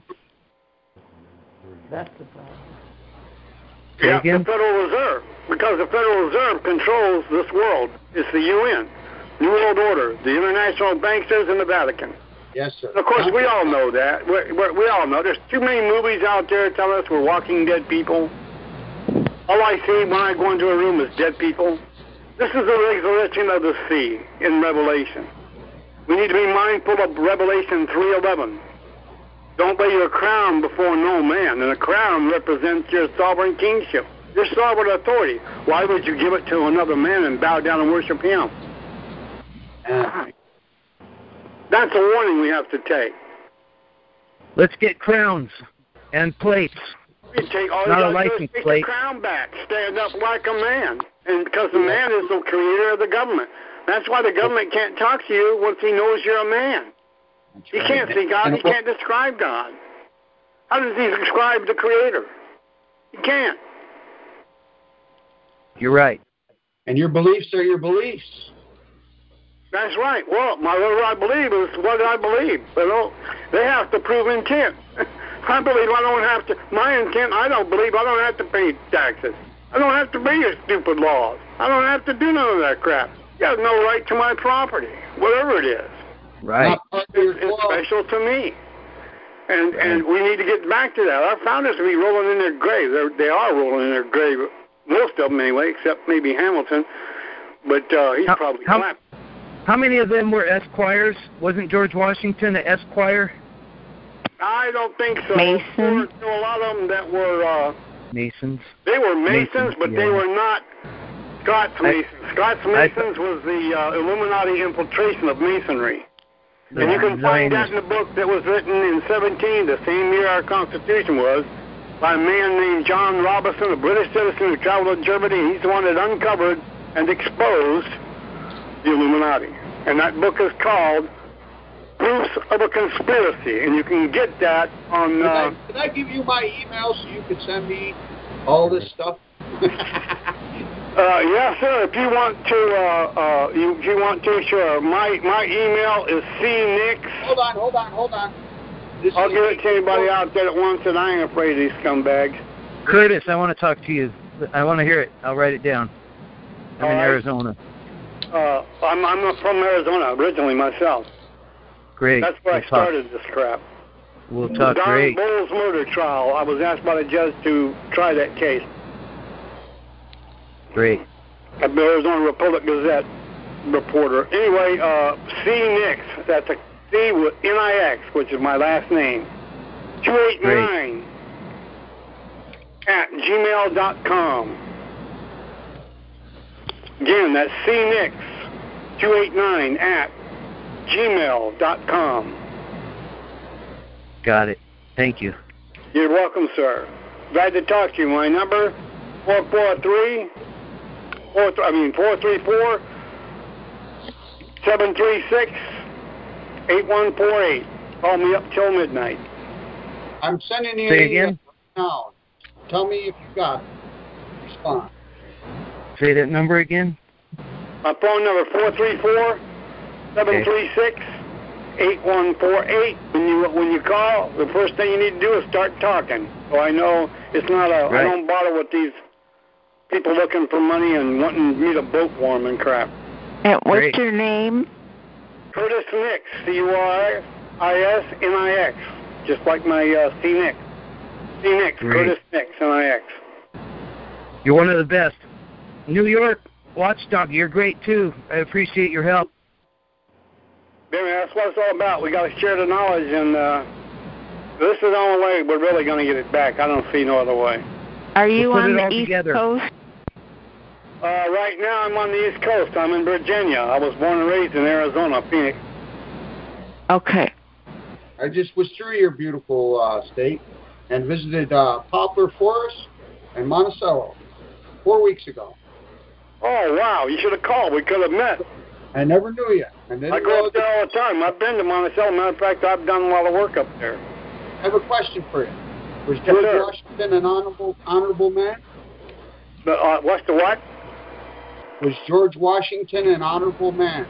S4: That's the problem.
S6: Yeah, the Federal Reserve, because the Federal Reserve controls this world. It's the U N, New World Order, the international banksters, and the Vatican.
S5: Yes, sir.
S6: Of course, we all know that. We're, we're, we all know. There's too many movies out there telling us we're walking dead people. All I see when I go into a room is dead people. This is the resurrection of the sea in Revelation. We need to be mindful of Revelation three eleven. Don't lay your crown before no man, and a crown represents your sovereign kingship, your sovereign authority. Why would you give it to another man and bow down and worship him?
S5: Uh,
S6: That's a warning we have to take.
S8: Let's get crowns and plates.
S6: You take all
S8: Not
S6: you
S8: a
S6: gotta do is
S8: license
S6: take
S8: plate.
S6: the crown back. Stand up like a man. And because the man is the creator of the government. That's why the government can't talk to you once he knows you're a man. He can't see God. He can't describe God. How does he describe the creator? He can't.
S8: You're right.
S5: and your beliefs are your beliefs.
S6: That's right. Well, my whatever I believe is what I believe. But no, they have to prove intent. I believe I don't have to. My intent, I don't believe I don't have to pay taxes. I don't have to pay your stupid laws. I don't have to do none of that crap. You have no right to my property, whatever it is.
S8: Right.
S6: It's, it's special to me. And right. and we need to get back to that. Our founders will be rolling in their grave. They're, they are rolling in their grave, most of them anyway, except maybe Hamilton. But uh, he's
S8: how,
S6: probably
S8: how,
S6: clapped.
S8: How many of them were esquires? Wasn't George Washington an esquire?
S6: I don't think so.
S9: Mason.
S6: There were, there were a lot of them that were... Uh,
S8: Masons.
S6: They were Masons,
S8: Masons
S6: but
S8: yeah.
S6: they were not Scots Masons.
S8: I,
S6: Scots
S8: I,
S6: Masons was the uh, Illuminati infiltration of Masonry.
S8: The
S6: and you can find that
S8: Zionists.
S6: in a book that was written in seventeen, the same year our Constitution was, by a man named John Robinson, a British citizen who traveled in Germany. He's the one that uncovered and exposed the Illuminati. And that book is called Proofs of a Conspiracy, and you can get that on...
S5: Can,
S6: uh,
S5: I, can I give you my email so you could send me all this stuff?
S6: Uh, yes, sir. If you want to, uh, uh, you, if you want to, sure. My my email is cnix.
S5: Hold on, hold on, hold on. This
S6: I'll
S5: is
S6: give it to anybody out there that wants it. I ain't afraid of these scumbags.
S8: Curtis, I want to talk to you. I want to hear it. I'll write it down. I'm
S6: All
S8: in
S6: right.
S8: Arizona.
S6: Uh, I'm I'm from Arizona originally myself.
S8: Great.
S6: That's where
S8: we'll
S6: I started talk. this crap.
S8: We'll talk.
S6: Don
S8: Great.
S6: Bull's murder trial. I was asked by the judge to try that case.
S8: Great.
S6: At the Arizona Republic Gazette reporter. Anyway, uh, cnix. That's a C with N I X, which is my last name. two eight nine at gmail dot com. Again, that's cnix two eight nine at gmail dot com.
S8: Got it. Thank you.
S6: You're welcome, sir. Glad to talk to you. My number four four three four I mean four three four seven three six eight one four eight. Call me up till midnight.
S5: I'm sending you
S8: Say
S5: an email
S8: again?
S5: now. Tell me if you got it. Respond.
S8: Say that number again.
S6: My phone number four three four seven three six eight one four eight. When you when you call, the first thing you need to do is start talking. So I know it's not a.
S8: Right.
S6: I don't bother with these people looking for money and wanting me to vote for them and crap.
S9: And what's
S8: Great.
S9: your name?
S6: Curtis Nix, C U R I S N I X, just like my uh, C Nix. C Nix,
S8: Great.
S6: Curtis Nix, N I X.
S8: You're one of the best. New York Watchdog, you're great too. I appreciate your help.
S6: Yeah, man, that's what it's all about. We got to share the knowledge, and uh, this is the only way we're really going to get it back. I don't see no other way.
S9: Are you
S8: We'll put
S9: on
S8: it
S9: the
S8: all
S9: East
S8: together.
S9: Coast?
S6: Uh, right now, I'm on the East Coast. I'm in Virginia. I was born and raised in Arizona, Phoenix.
S9: Okay.
S5: I just was through your beautiful uh, state and visited uh, Poplar Forest and Monticello four weeks ago.
S6: Oh, wow. You should have called. We could have met.
S5: I never knew you. I, didn't
S6: I
S5: know
S6: go up
S5: that-
S6: there all the time. I've been to Monticello. Matter of fact, I've done a lot of work up there.
S5: I have a question for you. Was
S6: Yes,
S5: George
S6: sir.
S5: Washington an honorable honorable man?
S6: But, uh, what's the what?
S5: Was George Washington an honorable man?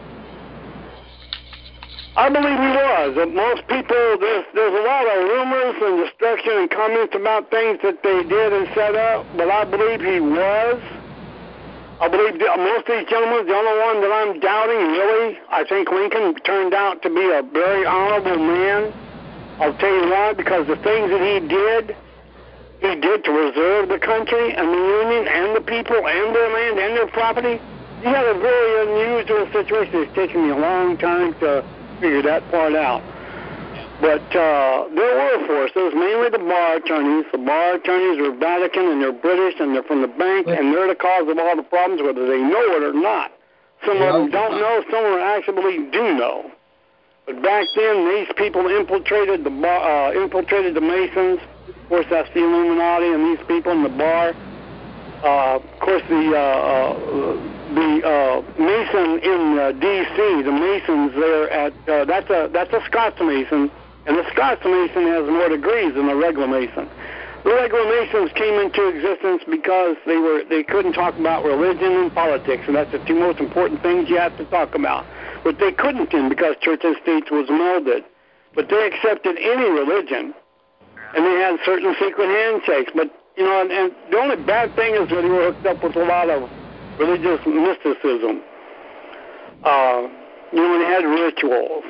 S6: I believe he was. Uh, Most people, there's there's a lot of rumors and destruction and comments about things that they did and set up, but I believe he was. I believe the, most of these gentlemen, the only one that I'm doubting, really, I think Lincoln turned out to be a very honorable man. I'll tell you why, because the things that he did he did to reserve the country and the Union and the people and their land and their property. He had a very unusual situation. It's taken me a long time to figure that part out. But uh, there were forces, mainly the bar attorneys. The bar attorneys are Vatican and they're British and they're from the bank and they're the cause of all the problems, whether they know it or not. Some of them don't know, some of them actually do know. But back then, these people infiltrated the bar, uh, infiltrated the Masons. Of course, that's the Illuminati and these people in the bar. Uh, of course, the uh, uh, the uh, Mason in uh, D C, the Masons there at uh, that's a that's a Scots Mason, and the Scots Mason has more degrees than the regular Mason. The regular Masons came into existence because they were they couldn't talk about religion and politics, and that's the two most important things you have to talk about. But they couldn't in because church and state was melded. But they accepted any religion, and they had certain secret handshakes. But you know, and, and the only bad thing is that they were hooked up with a lot of religious mysticism. Uh, you know, they had rituals.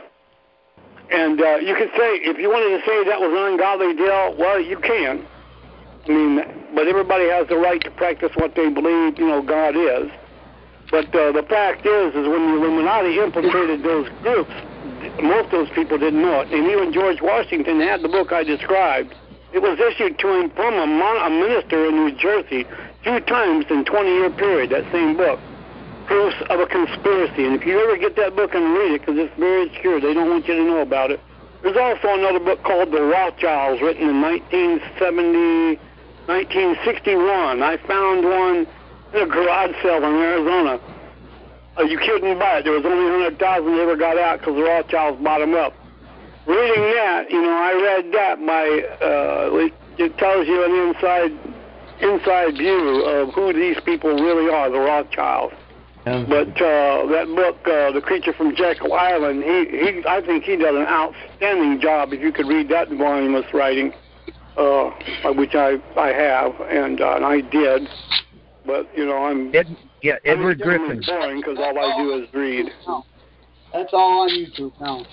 S6: And uh, you could say, if you wanted to say that was an ungodly deal, well, you can. I mean, but everybody has the right to practice what they believe, you know, God is. But uh, the fact is, is when the Illuminati infiltrated those groups, most of those people didn't know it. And even George Washington had the book I described. It was issued to him from a, mon- a minister in New Jersey two times in a twenty-year period, that same book. Proofs of a Conspiracy. And if you ever get that book and read it, because it's very obscure, they don't want you to know about it. There's also another book called The Rothschilds, written in nineteen seventy, nineteen sixty-one. I found one in a garage sale in Arizona. Uh, you couldn't buy it. There was only one hundred thousand that ever got out because the Rothschilds bought them up. Reading that, you know, I read that by, uh, it tells you an inside inside view of who these people really are, the Rothschilds. Yeah. But uh, that book, uh, The Creature from Jekyll Island, he, he, I think he did an outstanding job. If you could read that voluminous writing, uh, which I I have, and, uh, and I did. But, you know, I'm...
S8: Ed, yeah, Edward
S6: I'm
S8: Griffin.
S6: boring because all I do is read.
S5: That's all on YouTube now.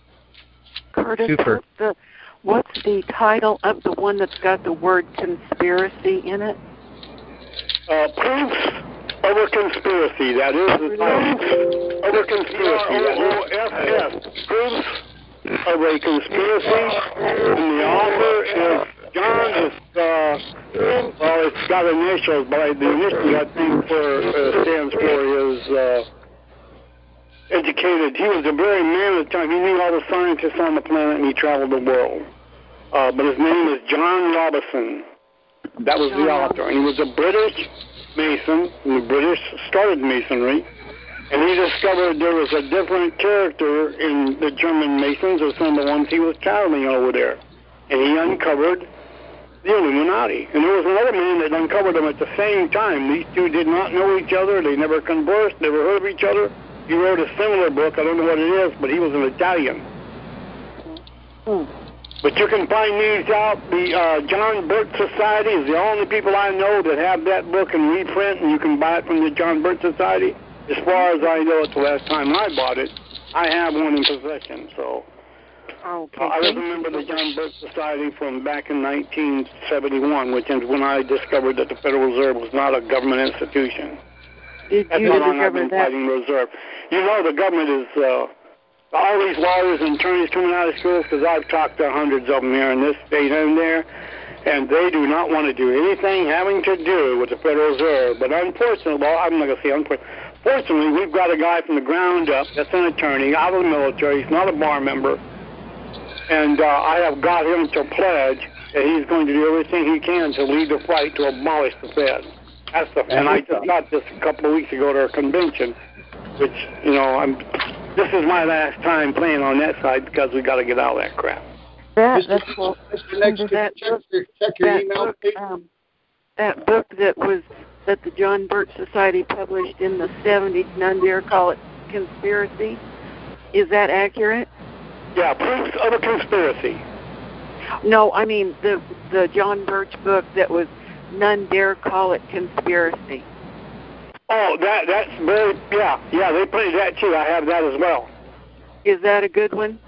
S4: Curtis,
S8: Super.
S4: what's the, what's the title of the one that's got the word conspiracy in it?
S6: Uh, Proofs of a Conspiracy. That is the title. Of a Conspiracy. O F S. Proofs of a Conspiracy. And the author is John. Is, uh, well, it's got initials, but the initials I think for uh, stands for is uh, educated. He was a very man at the time. He knew all the scientists on the planet, and he traveled the world. Uh, but his name is John Robison. That was the author. And he was a British Mason. And the British started Masonry. And he discovered there was a different character in the German Masons or some of the ones he was traveling over there. And he uncovered the Illuminati. And there was another man that uncovered them at the same time. These two did not know each other. They never conversed, never heard of each other. He wrote a similar book. I don't know what it is, but he was an Italian.
S4: Hmm.
S6: But you can find these out. The uh, John Burt Society is the only people I know that have that book in reprint, and you can buy it from the John Burt Society. As far as I know, it's the last time I bought it. I have one in possession, so...
S4: Okay,
S6: uh, I remember the John Burt Society from back in nineteen seventy-one, which is when I discovered that the Federal Reserve was not a government institution.
S4: Did
S6: That's
S4: you
S6: how long I've
S4: discover
S6: been
S4: that?
S6: fighting the Reserve. You know, the government is... Uh, all these lawyers and attorneys coming out of schools, because I've talked to hundreds of them here in this state and there, and they do not want to do anything having to do with the Federal Reserve. But unfortunately, well, I'm not going to say unfortunately, fortunately, we've got a guy from the ground up that's an attorney out of the military. He's not a bar member. And uh, I have got him to pledge that he's going to do everything he can to lead the fight to abolish the Fed. That's the, and I just got this a couple of weeks ago to a convention, which, you know, I'm... This is my last time playing on that side because we got to get out of that crap.
S4: That, that's well,
S5: Mister Next,
S4: that,
S5: check your, check your
S4: that
S5: email,
S4: book,
S5: please.
S4: um, that book that was that the John Burt Society published in the seventies, none dare call it conspiracy. Is that accurate?
S6: Yeah, Proofs of a Conspiracy.
S4: No, I mean the the John Birch book that was none dare call it conspiracy.
S6: Oh, that that's very, yeah, yeah, they printed that too. I have that as well.
S4: Is that a good one?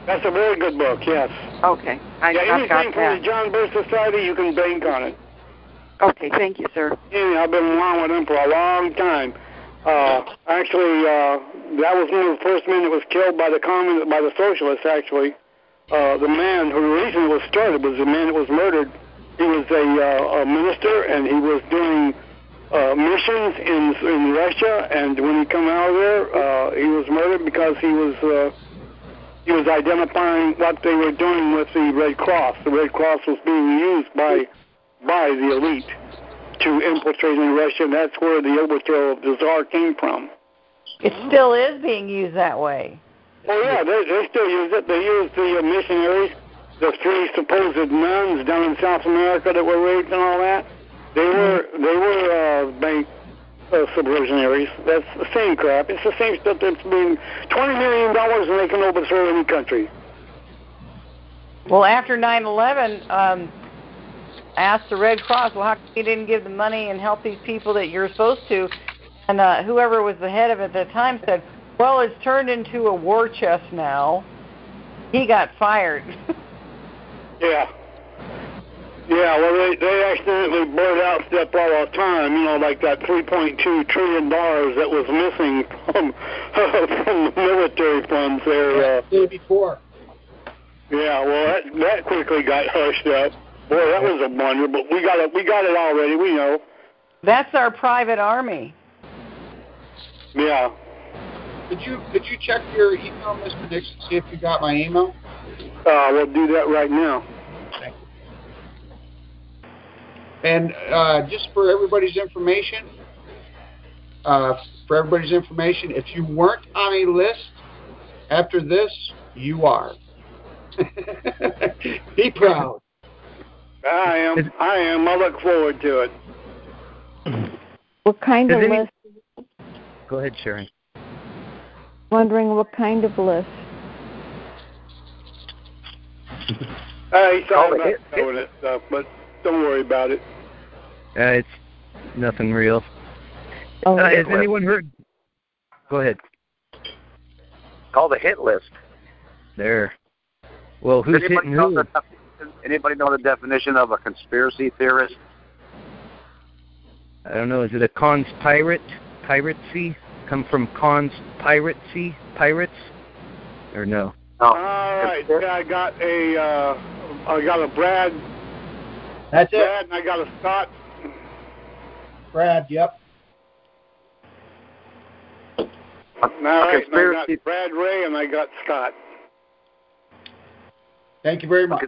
S6: That's a very good book, yes.
S4: Okay. I,
S6: yeah,
S4: I've got
S6: anything from
S4: that.
S6: the John Birch Society, you can bank on it.
S4: Okay, thank you, sir.
S6: Yeah, I've been along with him for a long time. Uh, actually, uh, that was one of the first men that was killed by the commun- by the socialists, actually. Uh, the man who the reason it was started was the man that was murdered. He was a, uh, a minister, and he was doing uh, missions in in Russia, and when he come out of there, uh, he was murdered because he was uh, he was identifying what they were doing with the Red Cross. The Red Cross was being used by by the elite to infiltrate in Russia, and that's where the overthrow of the Tsar came from.
S10: It still is being used that way.
S6: Oh yeah, they, they still use it. They use the uh, missionaries, the three supposed nuns down in South America that were raped and all that. They were they were uh, bank uh, subversionaries. That's the same crap. It's the same stuff that's being twenty million dollars and they can overthrow any country.
S10: Well, after nine eleven, um, I asked the Red Cross, well, how come you didn't give the money and help these people that you're supposed to? And uh, whoever was the head of it at the time said, well, it's turned into a war chest now. He got fired.
S6: Yeah. Yeah, well, they, they accidentally blurt out stuff all the time, you know, like that three point two trillion dollars that was missing from, from the military funds there. Uh,
S5: day before.
S6: Yeah, well, that, that quickly got hushed up. Boy, that was a blunder, but we got it, we got it already, we know.
S10: That's our private army.
S6: Yeah.
S5: Did you did you check your email, Mister Dixon, see if you got my email?
S6: Uh, we'll do that right now.
S5: Thank you. And uh, just for everybody's information, uh, for everybody's information, if you weren't on a list after this, you are. Be proud.
S6: I am. I am. I look forward to it.
S9: What kind
S8: Does
S9: of
S8: any-
S9: list?
S8: Go ahead, Sharon.
S9: Wondering what kind of list?
S6: Uh, he's
S7: Oh,
S6: talking about
S7: it-
S6: knowing it stuff, but don't worry about it.
S8: Uh, it's nothing real.
S9: Oh,
S8: Uh,
S7: hit
S8: has
S7: list.
S8: anyone heard? Go ahead.
S7: Called a hit list.
S8: There. Well, who's
S7: Anybody
S8: hitting
S7: know
S8: who?
S7: the definition- Anybody know the definition of a conspiracy theorist?
S8: I don't know. Is it a conspirate? Piracy? Come from conspiracy? Pirates? Or no?
S7: No.
S6: All right. Yeah, I got a. Uh, I got a Brad.
S5: That's it.
S6: Brad, and I got a Scott.
S5: Brad, yep.
S6: All right. And I
S7: conspiracy-
S6: got Brad Ray, and I got Scott.
S5: Thank you very much.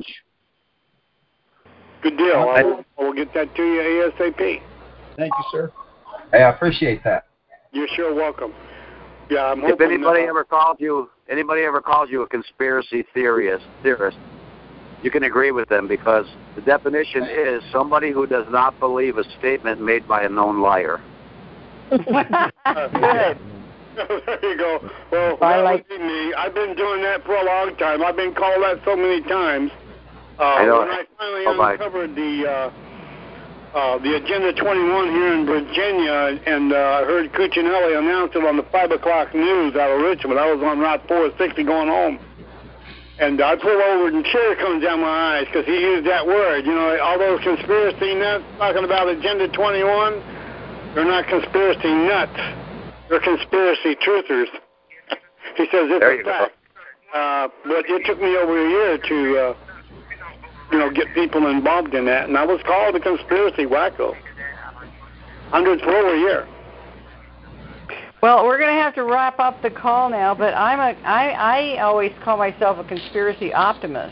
S6: Good deal.
S5: Okay.
S6: I will, I will get that to you ASAP.
S5: Thank you, sir.
S11: Hey, I appreciate that.
S6: You're sure welcome. Yeah, I'm
S7: If
S6: hoping.
S7: anybody
S6: uh,
S7: ever calls you, anybody ever calls you a conspiracy theorist, theorist, you can agree with them because the definition is somebody who does not believe a statement made by a known liar.
S10: Good.
S6: there you go. Well,
S10: I
S6: that
S10: like-
S6: would be me. I've been doing that for a long time. I've been called that so many times. Uh,
S7: I know.
S6: When I finally
S7: Oh, my.
S6: uncovered the uh, uh, the Agenda twenty-one here in Virginia, and uh, I heard Cuccinelli announce it on the five o'clock news out of Richmond. I was on Route four sixty going home. And I pull over and tear comes down my eyes because he used that word. You know, all those conspiracy nuts talking about Agenda twenty-one, they're not conspiracy nuts. They're conspiracy truthers. He says it's
S7: There
S6: a
S7: you go.
S6: fact. Uh, but it took me over a year to, uh, you know, get people involved in that. And I was called a conspiracy wacko. Hundreds for over a year.
S10: Well, we're going to have to wrap up the call now, but I'm a I I always call myself a conspiracy optimist.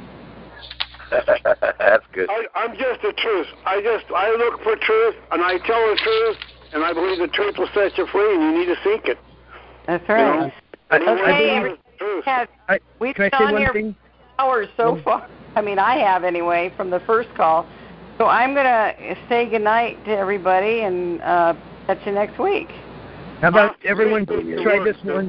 S7: That's good.
S6: I, I'm just the truth. I just, I look for truth, and I tell the truth, and I believe the truth will set you free, and you need to seek it.
S10: That's
S6: You
S10: right.
S6: know?
S8: I,
S6: Anyone
S10: Okay,
S6: who
S10: every-
S6: knows the truth.
S10: Have,
S8: I,
S10: we've
S8: can I
S10: been
S8: say
S10: on
S8: one
S10: here
S8: thing?
S10: hours so
S8: One-
S10: far. I mean, I have anyway from the first call. So I'm going to say goodnight to everybody and uh, catch you next week.
S8: How about
S6: Huh?
S8: everyone
S6: Please, please,
S8: try
S6: it
S8: this
S6: works.
S8: one?